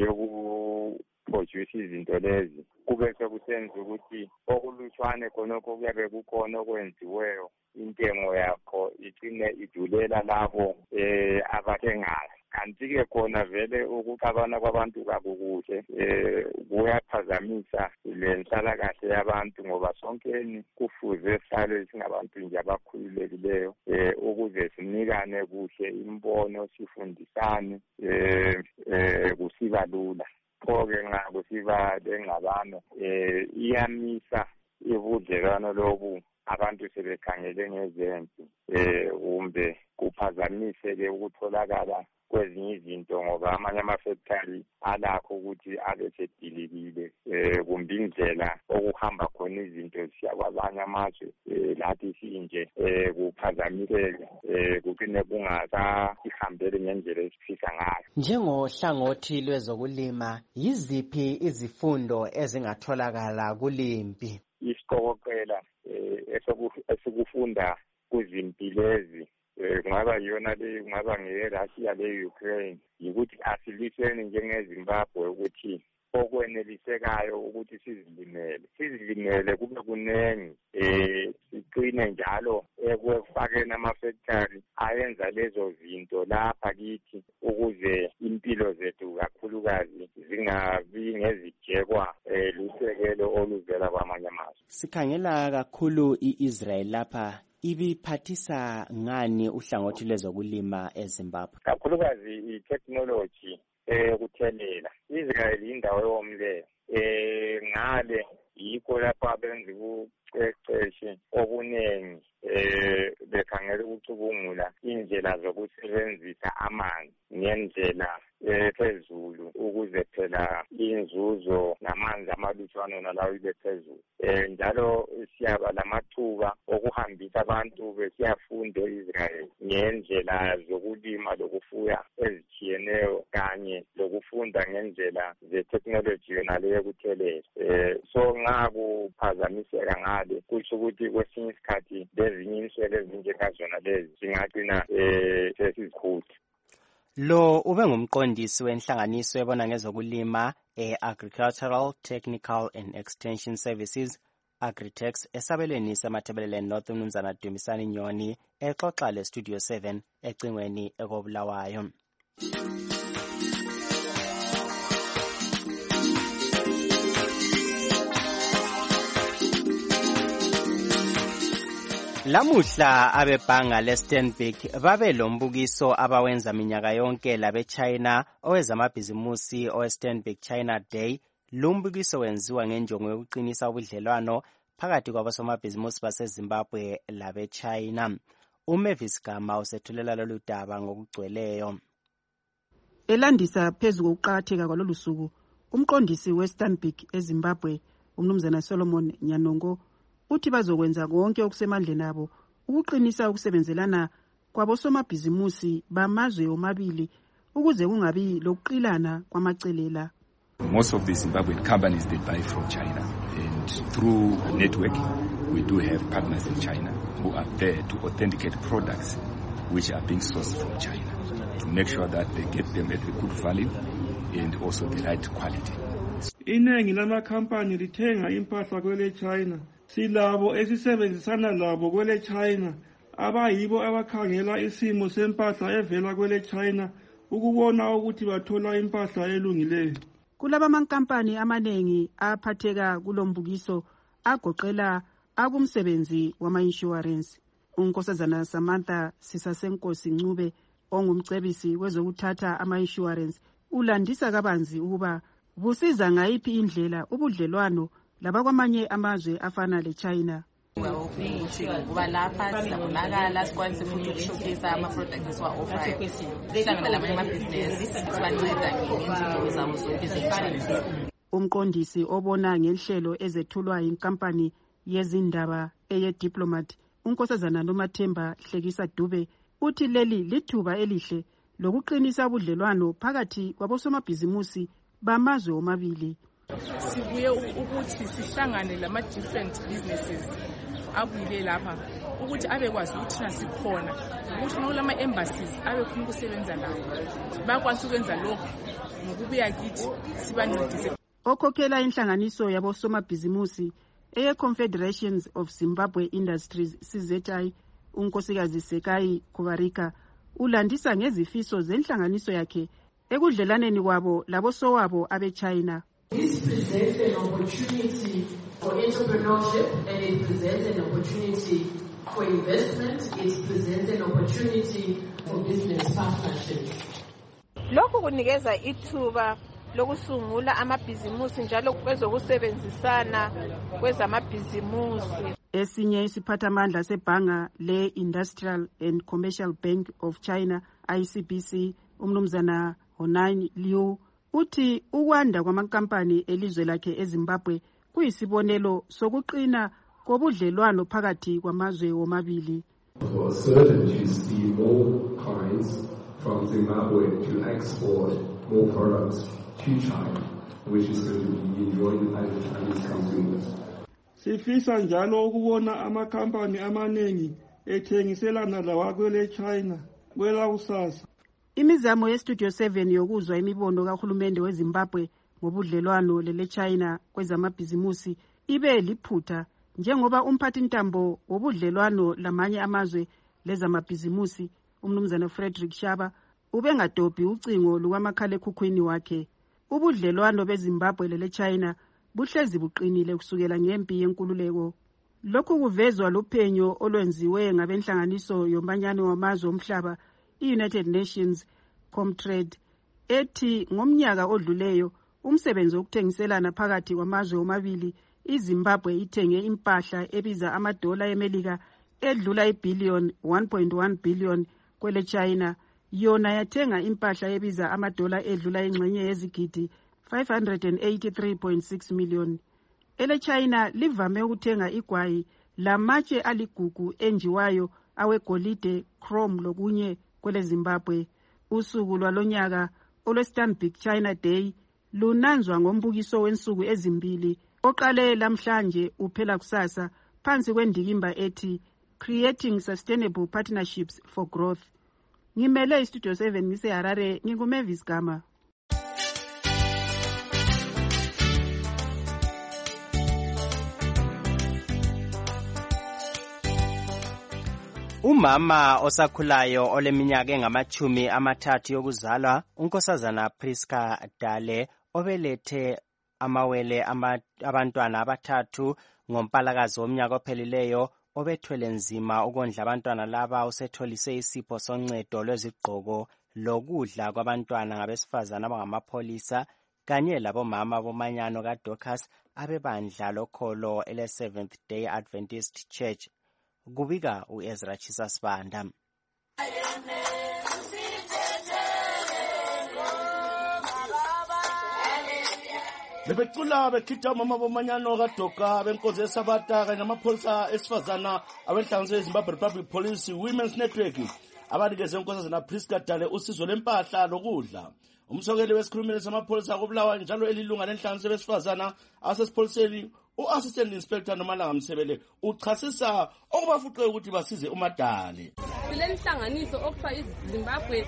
yoku produce izinto lezi kube sekusenza ukuthi okulutshwane khonokho kuyabe kukhona okwenziweyo intengo yakho igcine idulela labo eh abathengayo. Kanti-ke khona vele ukuxabana kwabantu kakukuhle eh kuyaphazamisa le nhlalakahle yabantu ngoba sonkeni kufuze sihlale singabantu nje abakhululekileyo eh ukuze sinikane kuhle imbono sifundisane eh eh kusiba lula. Pho-ke nxa kusiba lengxabano eh iyamisa ibudlelwano lobu abantu sebekhangele ngezempi eh kumbe kuphazamise-ke ukutholakala kwezinye izinto ngoba amanye amafactory alakho ukuthi abe sedilikile eh kumbe indlela okuhamba khona izinto siya kwabanye amazwe lathi sinje eh kuphazamiseke eh kuqine kungasa ihambele ngendlela esifisa ngayo. Njengohlangothi lwezokulima yiziphi izifundo ezingatholakala kulimpi? Isiqokoqela eh esikufunda kuzimpi lezi kungaba yona le kungaba ngeRussia le-Ukraine yikuthi asilwiseni njengeZimbabwe ukuthi okwenelisekayo ukuthi sizilimele sizilimele kube kunengi eh siqine njalo ekwefakeni amafactory ayenza lezo zinto lapha kithi ukuze impilo zethu kakhulukazi zingabi ngezijekwa eh lusekelo oluvela kwamanye amazwe. Sikhangela kakhulu iIsrael lapha ibiphathisa ngani uhlangothi lwezokulima eZimbabwe? Kakhulukazi i-technology yokuthelela. Israel indawo yomlelo eh ngale yikho lapha benza ubuceceshe obuningi eh bekhangela ukucubungula indlela zokusebenzisa amanzi ngendlela eh phezulu ukuze phela inzuzo namanzi amalutshwana nalawo ibe phezulu. Eh njalo siyaba lamathuba okuhambisa abantu besiyafunda eIsrael ngendlela zokulima lokufuya ezitshiyeneyo kanye lokufunda ngendlela ze-technology yona leyo yokuthelela. Eh so ngakuphazamiseka ngale kusho ukuthi kwesinye isikhathi lezinye inhlelo ezinjengazona lezi zingagcina eh sesizikhutha. Lo ube ngumqondisi wenhlanganiso ebona ngezokulima e-Agricultural Technical and Extension Services Agritex esabelweni semathebeleleni North uMnumzana Dumisani Nyoni exoxa le Studio seven ecingweni ekobulawayo. Lamuhla abebhanga leStandard babe lombukiso abawenza minyaka yonke labe China owezamabhizimusi oweStandard China Day. Lumbukiso wenziwa ngenjongo yokuqinisa ubudlelwano phakathi kwabosomabhizimusi baseZimbabwe labe China. uMavis Gama usethulela lolu daba ngokugcweleyo. Elandisa phezu kokuqakatheka kwalolu suku, umqondisi weStandard eZimbabwe uMnumzana Solomon Nyanongo uthi bazokwenza konke okusemandleni abo ukuqinisa ukusebenzelana kwabosomabhizimusi bamazwe omabili ukuze kungabi lokuqilana kwamacelela. Most of the Zimbabwean companies they buy from China, and through a network we do have partners in China who are there to authenticate products which are being sourced from China to make sure that they get them at a good value and also the right quality. Iningi lamakhampani lithenga impahla kwele China. Silabo esisebenzisana labo kwele China abayibo abakhangela isimo sempahla evela kwele China ukubona ukuthi bathola impahla elungileyo. Kulaba amankampani amanengi aphatheka kulombukiso agoqela akumsebenzi wama-insurance. Unkosazana Samantha Sisasenkosi Ncube ongumcebisi wezokuthatha ama-insurance ulandisa kabanzi ukuba busiza ngayiphi indlela ubudlelwano labakwamanye amazwe afana leChina. ukuthi ngoba lapha sizabonakala sikwanise futhi ukushowcase ama-products esiwa-offayo sihlangana lamanye amabhizinesi sibanceda ngezinto zawo zonke ze-China. Umqondisi obona ngenhlelo ezethulwa yinkampani yezindaba eye-Diplomat unkosazana Nomathemba Hlekisa Dube uthi leli lithuba elihle lokuqinisa ubudlelwano phakathi kwabosomabhizimusi bamazwe omabili. Sibuye ukuthi sihlangane lama-different businesses abuye lapha ukuthi abekwazi ukuthi thina sikhona ukuthi nolama embassies abefuna ukusebenza lawo bakwazi ukwenza lokho ngokubuya kithi sibancedise. Okhokhela inhlanganiso yabosomabhizimusi eye-Confederations of Zimbabwe Industries C Z I unkosikazi Sekai Kubarika ulandisa ngezifiso zenhlanganiso yakhe ekudlelaneni kwabo labosowabo abe-China. This presents an opportunity for entrepreneurship and it presents an opportunity for investment. It presents an opportunity for business partnership. Lokhu kunikeza ithuba lokusungula amabhizimusi njalo kwezokusebenzisana kwezamabhizimusi. Esinye isiphathamandla sebhanga le-Industrial and Commercial Bank of China I C B C uMnumzana Honan Liu uthi ukwanda kwamankampani elizwe lakhe eZimbabwe kuyisibonelo sokuqina kobudlelwano phakathi kwamazwe womabili. For certain to see more clients from Zimbabwe to export more products to China, which is going to be enjoyed by the Chinese consumers. Sifisa njalo ukubona amakhampani amaningi ethengiselana lawa kwele China kwela kusasa. Imizamo ye-Studio seven yokuzwa imibono kahulumende weZimbabwe ngobudlelwano lele-China kwezamabhizimusi ibe liphutha njengoba umphathintambo wobudlelwano lamanye amazwe lezamabhizimusi uMnumzana Frederick Shaba ubengadobhi ucingo lukamakhalekhukhwini wakhe. Ubudlelwano beZimbabwe lele-China buhlezi buqinile kusukela ngempi yenkululeko. Lokhu kuvezwa luphenyo olwenziwe ngabenhlanganiso yomanyano wamazwe omhlaba i-United Nations Comtrade ethi ngomnyaka odluleyo umsebenzi wokuthengiselana phakathi kwamazwe omabili iZimbabwe ithenge impahla ebiza amadola eMelika edlula ibillion one point one billion kwele China yona yathenga impahla ebiza amadola edlula ingxenye yezigidi five hundred eighty-three point six million. EleChina livame ukuthenga igwayi lamatshe aligugu enjiwayo awegolide, chrome lokunye kwele Zimbabwe. Usuku lwalonyaka olweStanbic China Day lunanzwa ngombukiso wensuku ezimbili oqale lamhlanje uphela kusasa phansi kwendikimba ethi Creating Sustainable Partnerships for Growth. Ngimele istudio seven ngise Harare, ngikuMavis Gama. Umama osakhulayo oleminyaka engamachumi amathathu yokuzalwa, unkosazana Priska Dale, obelethe amawele abantwana abathathu ngompalakazi womnyaka ophelileyo, obethwele nzima ukondla abantwana laba, usetholise isipho soncedo lwezigqoko lokudla kwabantwana ngabesifazana abangamapholisa kanye labomama bomanyano kaDorcas abebandla lokholo ele Seventh Day Adventist Church. Kubika uEzra Chisasibanda. Lebecula bekhitha mama bomanyano kaDoka benkosi eSabata kanye namapholisa esifazana abenhlanganiso yeZimbabwe Republic Police Women's Network abanikeze unkosazana Priska Dale usizo lempahla lokudla. Umsokeli wesikhulumeli samapholisa akubulawa njalo elilunga lenhlanganiso besifazana asesipholiseni u-Assistant Inspector Nomalanga Msebele uchasisa okubafuqe ukuthi basize uMadale. Sile nhlanganiso okuthiwa iZimbabwe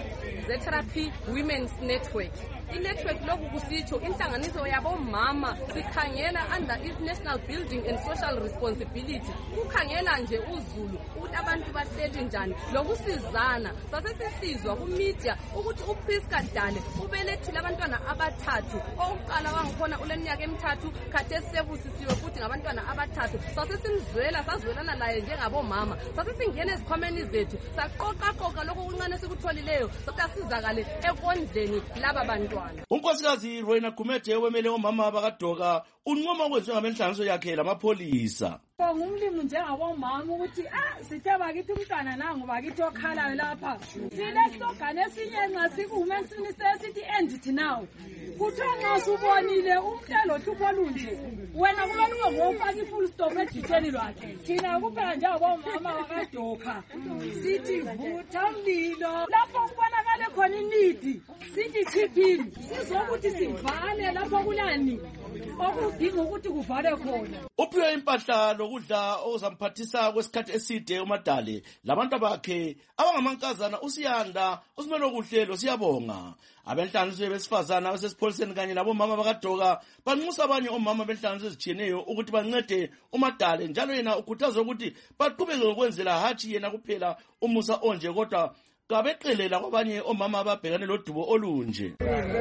Therapy Women's Network. I-network lokhu kusitsho inhlanganiso yabomama sikhangela under National Building and Social Responsibility. Kukhangela nje uzulu ukuthi abantu bahleli njani lokusizana. Sasesisizwa ku-media ukuthi uPriska Dale ubelethile abantwana abathathu. Oqala wangikhona uleminyaka emithathu khathesi sebusisiwe futhi ngabantwana abathathu. Sasesimzwela sazwelana laye njengabomama. Sasesingena ezikhwameni zethu saqoqaqoqa lokho kuncane sikutholileyo sasizakale ekondleni laba bantwana. Unkosikazi Rowena Gumede wemele omama abakaDoka unqoma ukwenziwa ngamenhlanganiso yakhe lamapholisa. Ngumlimi njengabomama ukuthi ah sithe bakithi umntwana nangu bakithi okhalayo lapha. Sile slogan esinye nxa siku-Women's Necessity End It Now. Kuthiwa nxa subonile umhlelo hlupho lunje wena kumele ube ngofaka i-full stop ejiteni lwakhe. Thina kuphela njengabomama bakaDoka sithi vutha mlilo lapho kubonakale khona inidi sithi chiphini sizokuthi sivale lapho kulani okudinga ukuthi kuvale khona. Uphiwe impahla lokudla okuzamphathisa kwesikhathi eside uMadale labantu bakhe abangamankazana uSiyanda usimelo kuhlelo siyabonga. Abenhlanganiso besifazana basesipholiseni kanye labomama bakaDoka banxusa abanye omama benhlanganiso ezitshiyeneyo ukuthi bancede uMadale njalo yena ukhuthaza ukuthi baqhubeke ngokwenzela hatshi yena kuphela umusa onje kodwa kabeqelela kwabanye omama ababhekane lodubo olunje.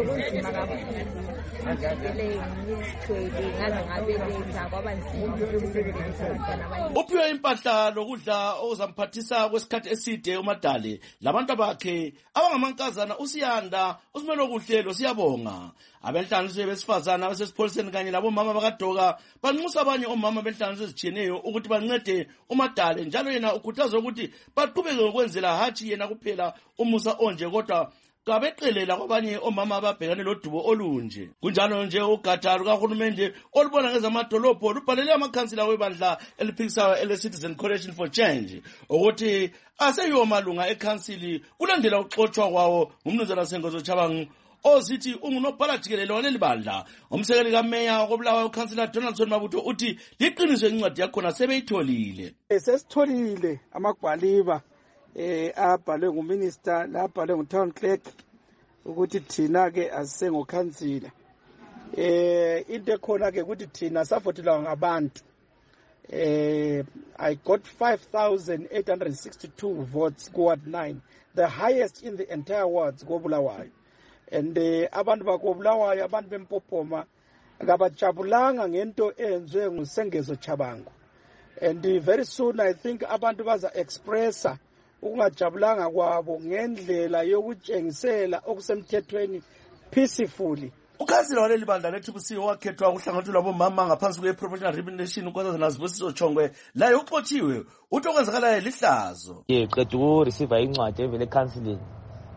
Uphiwe impahla lokudla okuzamphathisa kwesikhathi eside uMadale labantu bakhe abangamankazana uSiyanda usimelo kuhlelo siyabonga. Abenhlanganiso besifazana basesipholiseni kanye labomama bakaDoka banxusa abanye omama benhlanganiso ezitshiyeneyo ukuthi bancede uMadale njalo yena ukhuthaza ukuthi baqhubeke ngokwenzela hatshi yena kuphela umusa onje kodwa kabeqelela kwabanye omama ababhekane lodubo olunje. Kunjalo nje ugatsha lukahulumende olubona ngezamadolobho lubhalele amakhansila webandla eliphikisayo ele-Citizen Coalition for Change ukuthi aseyiwo malunga ekhansili kulandela ukuxotshwa kwawo ngumnumzana Sengozo Chabangu ozithi ungunobhala jikelele waleli bandla. Umsekeli kameya okobulawa ukhansila Donaldson Mabutho uthi liqiniso incwadi yakhona sebeyitholile. Sesitholile amagwaliba eh abhalwe nguminister labhalwe ngutown clerk ukuthi thina ke asisengokhansila eh into ekhona ke ukuthi thina safotelwa ngabantu. eh I got five thousand eight hundred sixty-two votes Ward nine, the highest in the entire wards koBulawayo. And uh, abantu bakobulawayo abantu bempophoma akabajabulanga ngento enziwe nguSengezo Chabangu. And uh, very soon I think abantu baza expressa ukungajabulanga kwabo ngendlela yokutshengisela okusemthethweni peacefully. Ukhansila waleli bandla lethi kusiyo wakhethwa ukuhlanganiswa labomama ngaphansi kwe-Proportional Representation unkosazana Zibusiso Chongwe laye uxotshiwe uthi okwenzakalayo lihlazo. Ye qeda ukureceive incwadi evele ekhansilini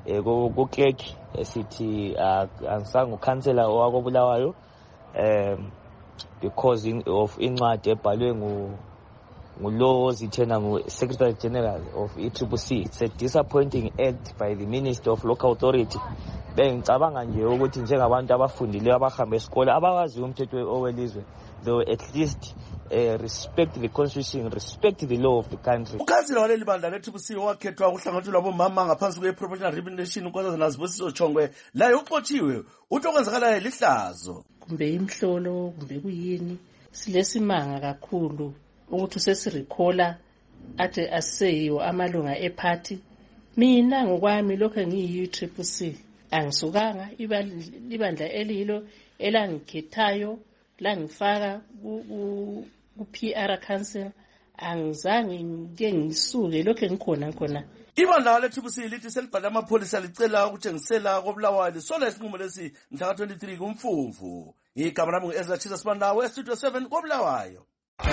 ku clerk esithi angisange ukhansela owako Bulawayo um because of incwadi ebhalwe ngu ngulo ozithena ngu-Secretary General of E C C C. It's a disappointing act by the Minister of Local Authority. Bengicabanga nje ukuthi njengabantu abafundileyo abahambe esikole abawazi umthetho owelizwe, though at least uh, respect the constitution, respect the law of the country. Ukhansela waleli bandla le-E C C C wakhethwa ukuhlanganiswa labomama ngaphansi kwe-proportional representation unkosazana Zibusiso Chongwe laye uxotshiwe uthi okwenzakalayo lihlazo. Kumbe imhlolo kumbe kuyini silesimanga kakhulu ukuthi sesirikhola athi aseyiwo amalunga eparty. Mina ngokwami lokho ngiyi-E C C C angisukanga ibandla elilo elangikhethayo langifaka ku-P R Council, angizange ngike ngisuke lokho ngikhona khona. Ibandla le-E C C C lithi selibhale amapholisa licela ukutshengisela koBulawayo lisola isinqumo lesi mhla twenty-three kuMfumfu. Igama lami ngu-Ezra Chisa Sibandawo, estudio seven koBulawayo.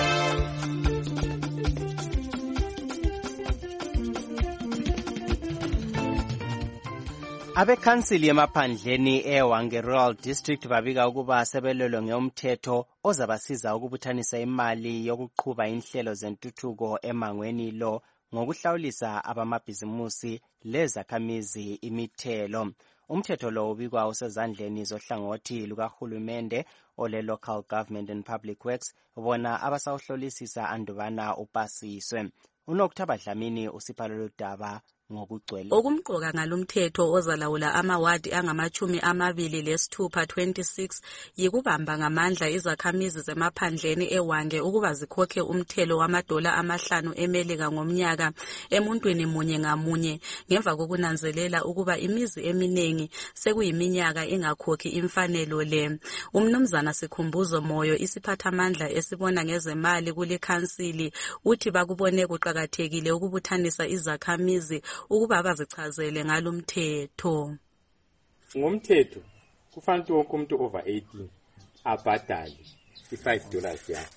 Abekhansili yemaphandleni eWange Rural District babika ukuba sebelelo ngeumthetho ozabasiza ukubuthanisa imali yokuqhuba inhlelo zentuthuko emangweni lo ngokuhlawulisa abamabhizimusi lezakhamizi imithelo. Umthetho lo ubikwa usezandleni zohlangothi lukahulumende ole Local Government and Public Works, bona abasawuhlolisisa andubana upasiswe. UNokthaba Dlamini usipha lolu daba ngokugcwele. Okumqoka ngalomthetho ozalawula amawadi angamachumi amabili lesithupha twenty-six yikubamba ngamandla izakhamizi zemaphandleni eWange ukuba zikhokhe umthelo wamadola amahlanu emelika ngomnyaka emuntwini munye ngamunye, ngemva kokunanzelela ukuba imizi eminingi sekuyiminyaka ingakhokhi imfanelo le. Umnumzana Sikhumbuzo Moyo, isiphathamandla esibona ngezemali kule khansili, uthi bakubone kuqakathekile ukubuthanisa izakhamizi ukuba bazichazele ngalomthetho. Ngomthetho kufanele wonke umuntu over eighteen abhadale i-five dollars yakhe.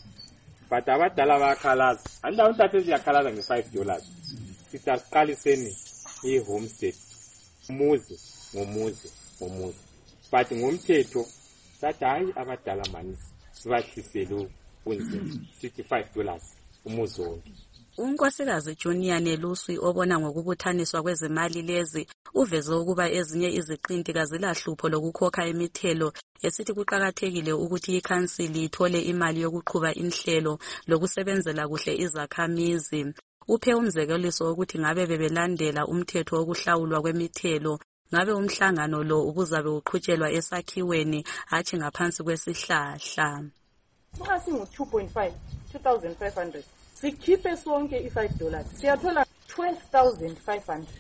But abadala bayakhalaza, andawo untathe ziyakhalaza nge-five dollars. Sithi asiqaliseni i-homestead umuzi ngomuzi ngomuzi. But ngomthetho sathi hayi abadala mani sibahlisele kunzima, sithi five dollars umuzi wonke. Unkosikazi Junior Neluswi obona ngokubuthaniswa kwezimali lezi uveze ukuba ezinye iziqinti kazilahlupho lokukhokha imithelo, esithi kuqakathekile ukuthi ikhansili ithole imali yokuqhuba inhlelo lokusebenzela kuhle izakhamizi. Uphe umzekeliso ukuthi ngabe bebelandela umthetho wokuhlawulwa kwemithelo, ngabe umhlangano lo ubuzabe uqhutshelwa esakhiweni hatshi ngaphansi kwesihlahla. Suka singu two point five, two thousand five hundred. Sikhiphe sonke i-five dollars siyathola twelve thousand five hundred.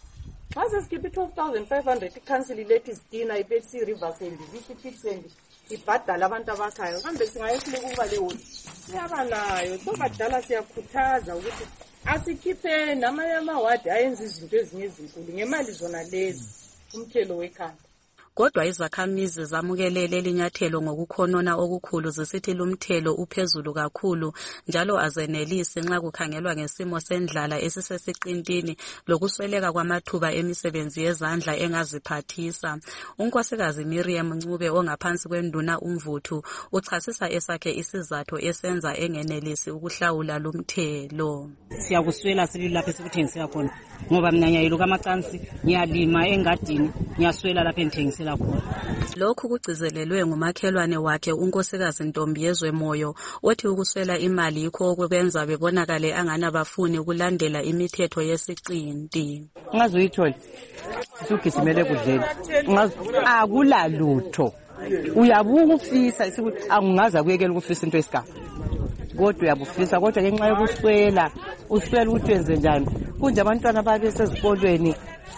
Mase sikhiphe twelve thousand five hundred ikhansili lethi sidina iPepsi River Send iPitsendi ibhadala abantu abakhayo, kambe singayehluleka ukuba le wodi siyaba nayo. So badala siyakhuthaza ukuthi asikhiphe namanye amawadi ayenza izinto ezinye ezinkulu ngemali zona lezi umthelo wekhaya. Kodwa izakhamizi zamukelele linyathelo ngokukhonona okukhulu, zisithi lumthelo uphezulu kakhulu njalo azenelisi nxa kukhangelwa ngesimo sendlala esisesiqintini lokusweleka kwamathuba emisebenzi yezandla engaziphathisa. Unkosikazi Miriam Ncube ongaphansi kwenduna uMvuthu uchasisa esakhe isizathu esenza engenelisi ukuhlawula lumthelo. Siyakuswela silapha esikuthengisela khona ngoba mina ngiyayiluka amacansi, ngiyalima engadini, ngiyaswela lapha engithengisela. Lokhu kugcizelelwe ngumakhelwane wakhe unkosikazi Ntombiyezwe Moyo, othi ukuswela imali yikho okwenza bebonakale angana bafuni ukulandela imithetho yesiqinti. Ungaze uyithole sugijimele kudlela, ungaze akula lutho, uyabuka ufisa angaza kuyekela ukufisa into esigaba, kodwa uyabufisa kodwa ngenxa yokuswela uswela ukuthi wenze njani. Kunje abantwana babe sezikolweni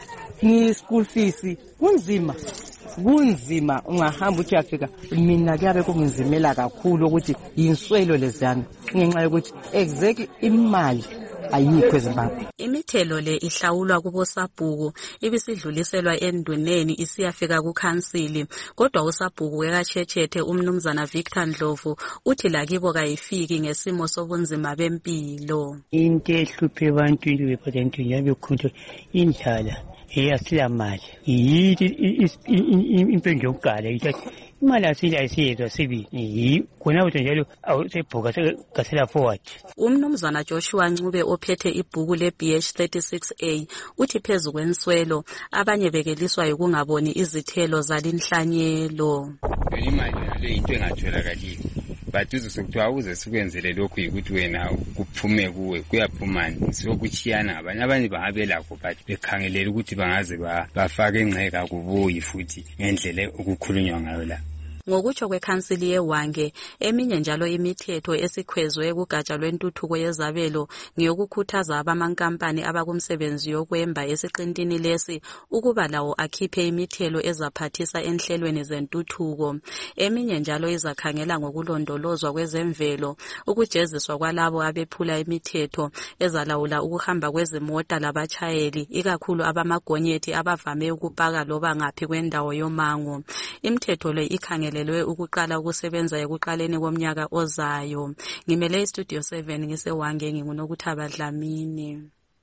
ni school fees kunzima kunzima, ungahamba uthi uyafika. Mina kuyabe kunzimela kakhulu ukuthi yinswelo lezana ngenxa yokuthi exactly imali ayikho eZimbabwe. Imithelo le ihlawulwa kubosabhuku ibisidluliselwa enduneni isiyafika kukhansili, kodwa usabhuku wekatshetshethe umnumzana Victor Ndlovu uthi lakibo kayifiki ngesimo sobunzima bempilo. Into ehluphe abantu bephathantu nyabe khonto indlala eyasila mali yithi impendulo yokuqala ithi imali asile ayisiyezwa sibili khona ukuthi njalo awusebhuka segasela forward. Umnumzana Joshua Ncube ophethe ibhuku le B H thirty-six A uthi phezu kwenswelo abanye bekeliswa ukungaboni izithelo zalinhlanyelo. Imali nale into engatholakali but uzosokuthiwa uze sikwenzele lokhu yikuthi wena kuphume kuwe kuyaphumani sokuchiyana abanye abanye bangabelakho but bekhangelela ukuthi bangaze bafake ingceka kubuyi futhi ngendlela ukukhulunywa ngayo la. Ngokutsho kwekhansili yeWange, eminye njalo imithetho esikhwezwe kugatsha lwentuthuko yezabelo ngeyokukhuthaza abamankampani abakumsebenzi yokwemba esiqintini lesi ukuba lawo akhiphe imithelo ezaphathisa enhlelweni zentuthuko. Eminye njalo izakhangela ngokulondolozwa kwezemvelo, ukujeziswa kwalabo abephula imithetho ezalawula ukuhamba kwezimota labatshayeli, ikakhulu abamagonyethi abavame ukupaka loba ngaphi kwendawo yomango. Imithetho le ikhangela lwe ukuqala ukusebenza ekuqaleni komnyaka ozayo. Ngimele iStudio seven ngiseWange nginguNokuthaba Dlamini.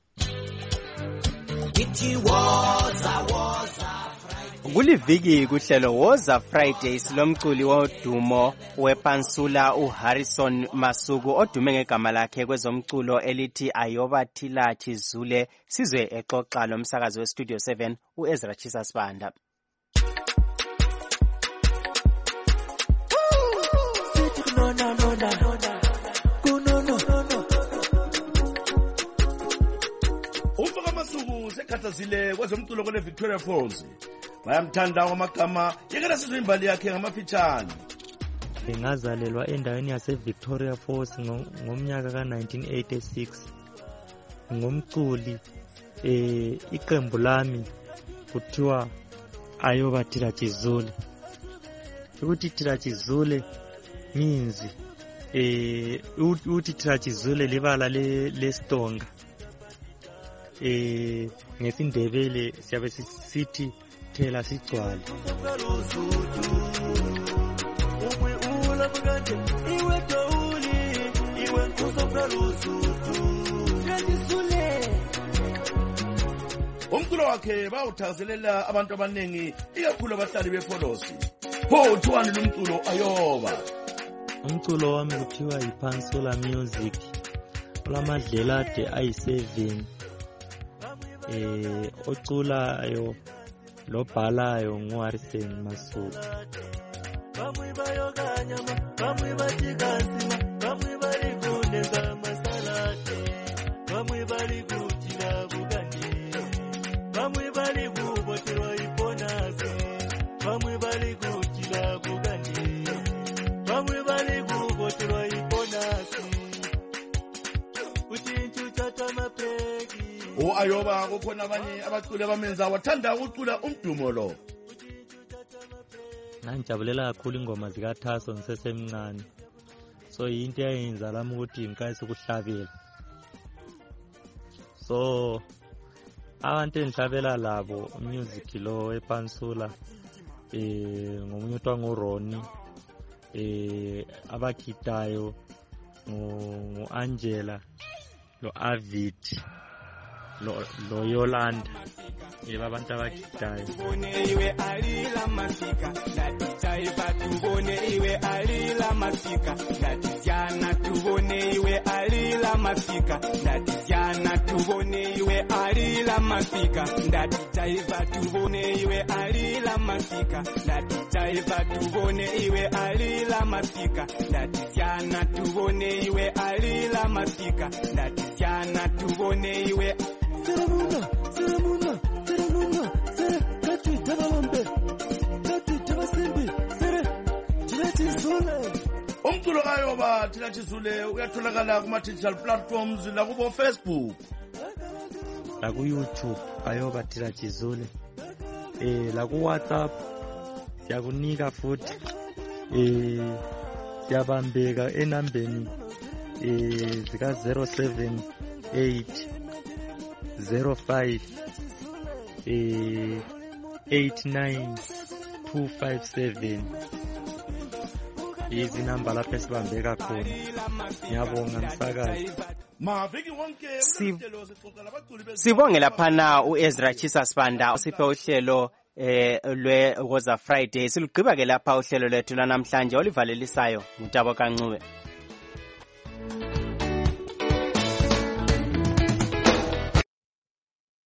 Kuliviki kuhlelo Woza Fridays lomculi wodumo wePansula uHarrison Masuku odume ngegama lakhe kwezomculo elithi Ayoba Thila Chizule. Sizwe exoxa lomsakazi weStudio seven uEzra Chisa Sibanda. No, no, no, no, no, no, no, no, no. Umfaka Masuku sekhathazile kwezomculo kule Victoria Falls. Bayamthanda amagama yekela sizwe imbali yakhe ngamafitshane. Ngazalelwa endaweni yase Victoria Falls ngomnyaka ka nineteen eighty-six. Ngomculi eh iqembu lami kuthiwa Ayoba Thila Chizule. Ukuthi Thila Chizule means eh uthi Thila Chizule libala le lestonga. Eh ngesindebele siyabe sithi thela sigcwala. Umculo wakhe bawuthazelela abantu abanengi ikakhulu abahlali befolosi. Pho uthiwani lumculo Ayoba? Umculo wami kuthiwa yiPansula Music. Olamadlela ade ayi seven. Eh oculayo lobhalayo nguHarrison Masuku. Bamwe bayoganya bamwe batikasima bamwe bali kuneza masalate bamwe bali kutila bugani bamwe bali kuboterwa iponase bamwe bali kutila bugani bamwe bali kuboterwa iponase utinchu tata mapeki. O Ayoba kukhona abanye abaculi abamenza wathanda ukucula umdumo lo. Ngijabulela kakhulu ingoma zika Thaso ngisesemncane. So into eyenza lami ukuthi ngikayise ukuhlabela. So abantu engihlabela labo music lo ePansula eh ngomunye utwa ngoRoni eh abakhitayo ngo Angela lo Avid lo lo Yolanda yeba abantu abakhitayo. Tubone iwe alila masika ndati taifa tubone iwe alila masika ndati jana tubone iwe alila masika ndati jana tubone iwe alila masika ndati taifa tubone iwe alila masika ndati taifa tubone iwe alila masika ndati jana tubone iwe alila masika ndati jana tubone iwe Seramuna, seramuna, seramuna, sere, kati tabambe, kati tabasimbi, sere, Thila Chizule. Umculo Ayoba Thila Chizule uyatholakala kuma digital platforms la kubo Facebook. La ku YouTube Ayoba Thila Chizule. Eh la ku WhatsApp siyakunika futhi eh siyabambeka enambeni eh zika zero seven eight zero five eh eight nine two five seven. Izi namba lapha esibambeka khona. Ngiyabonga msakazi. maviki wonke uhlelo sixoxa labaculi bezwe. Sibonge laphana uEzra Chisa Sibanda usiphe uhlelo eh lwe Woza Friday. Silugqiba ke lapha uhlelo lethu lanamhlanje olivalelisayo uTabo Kancube.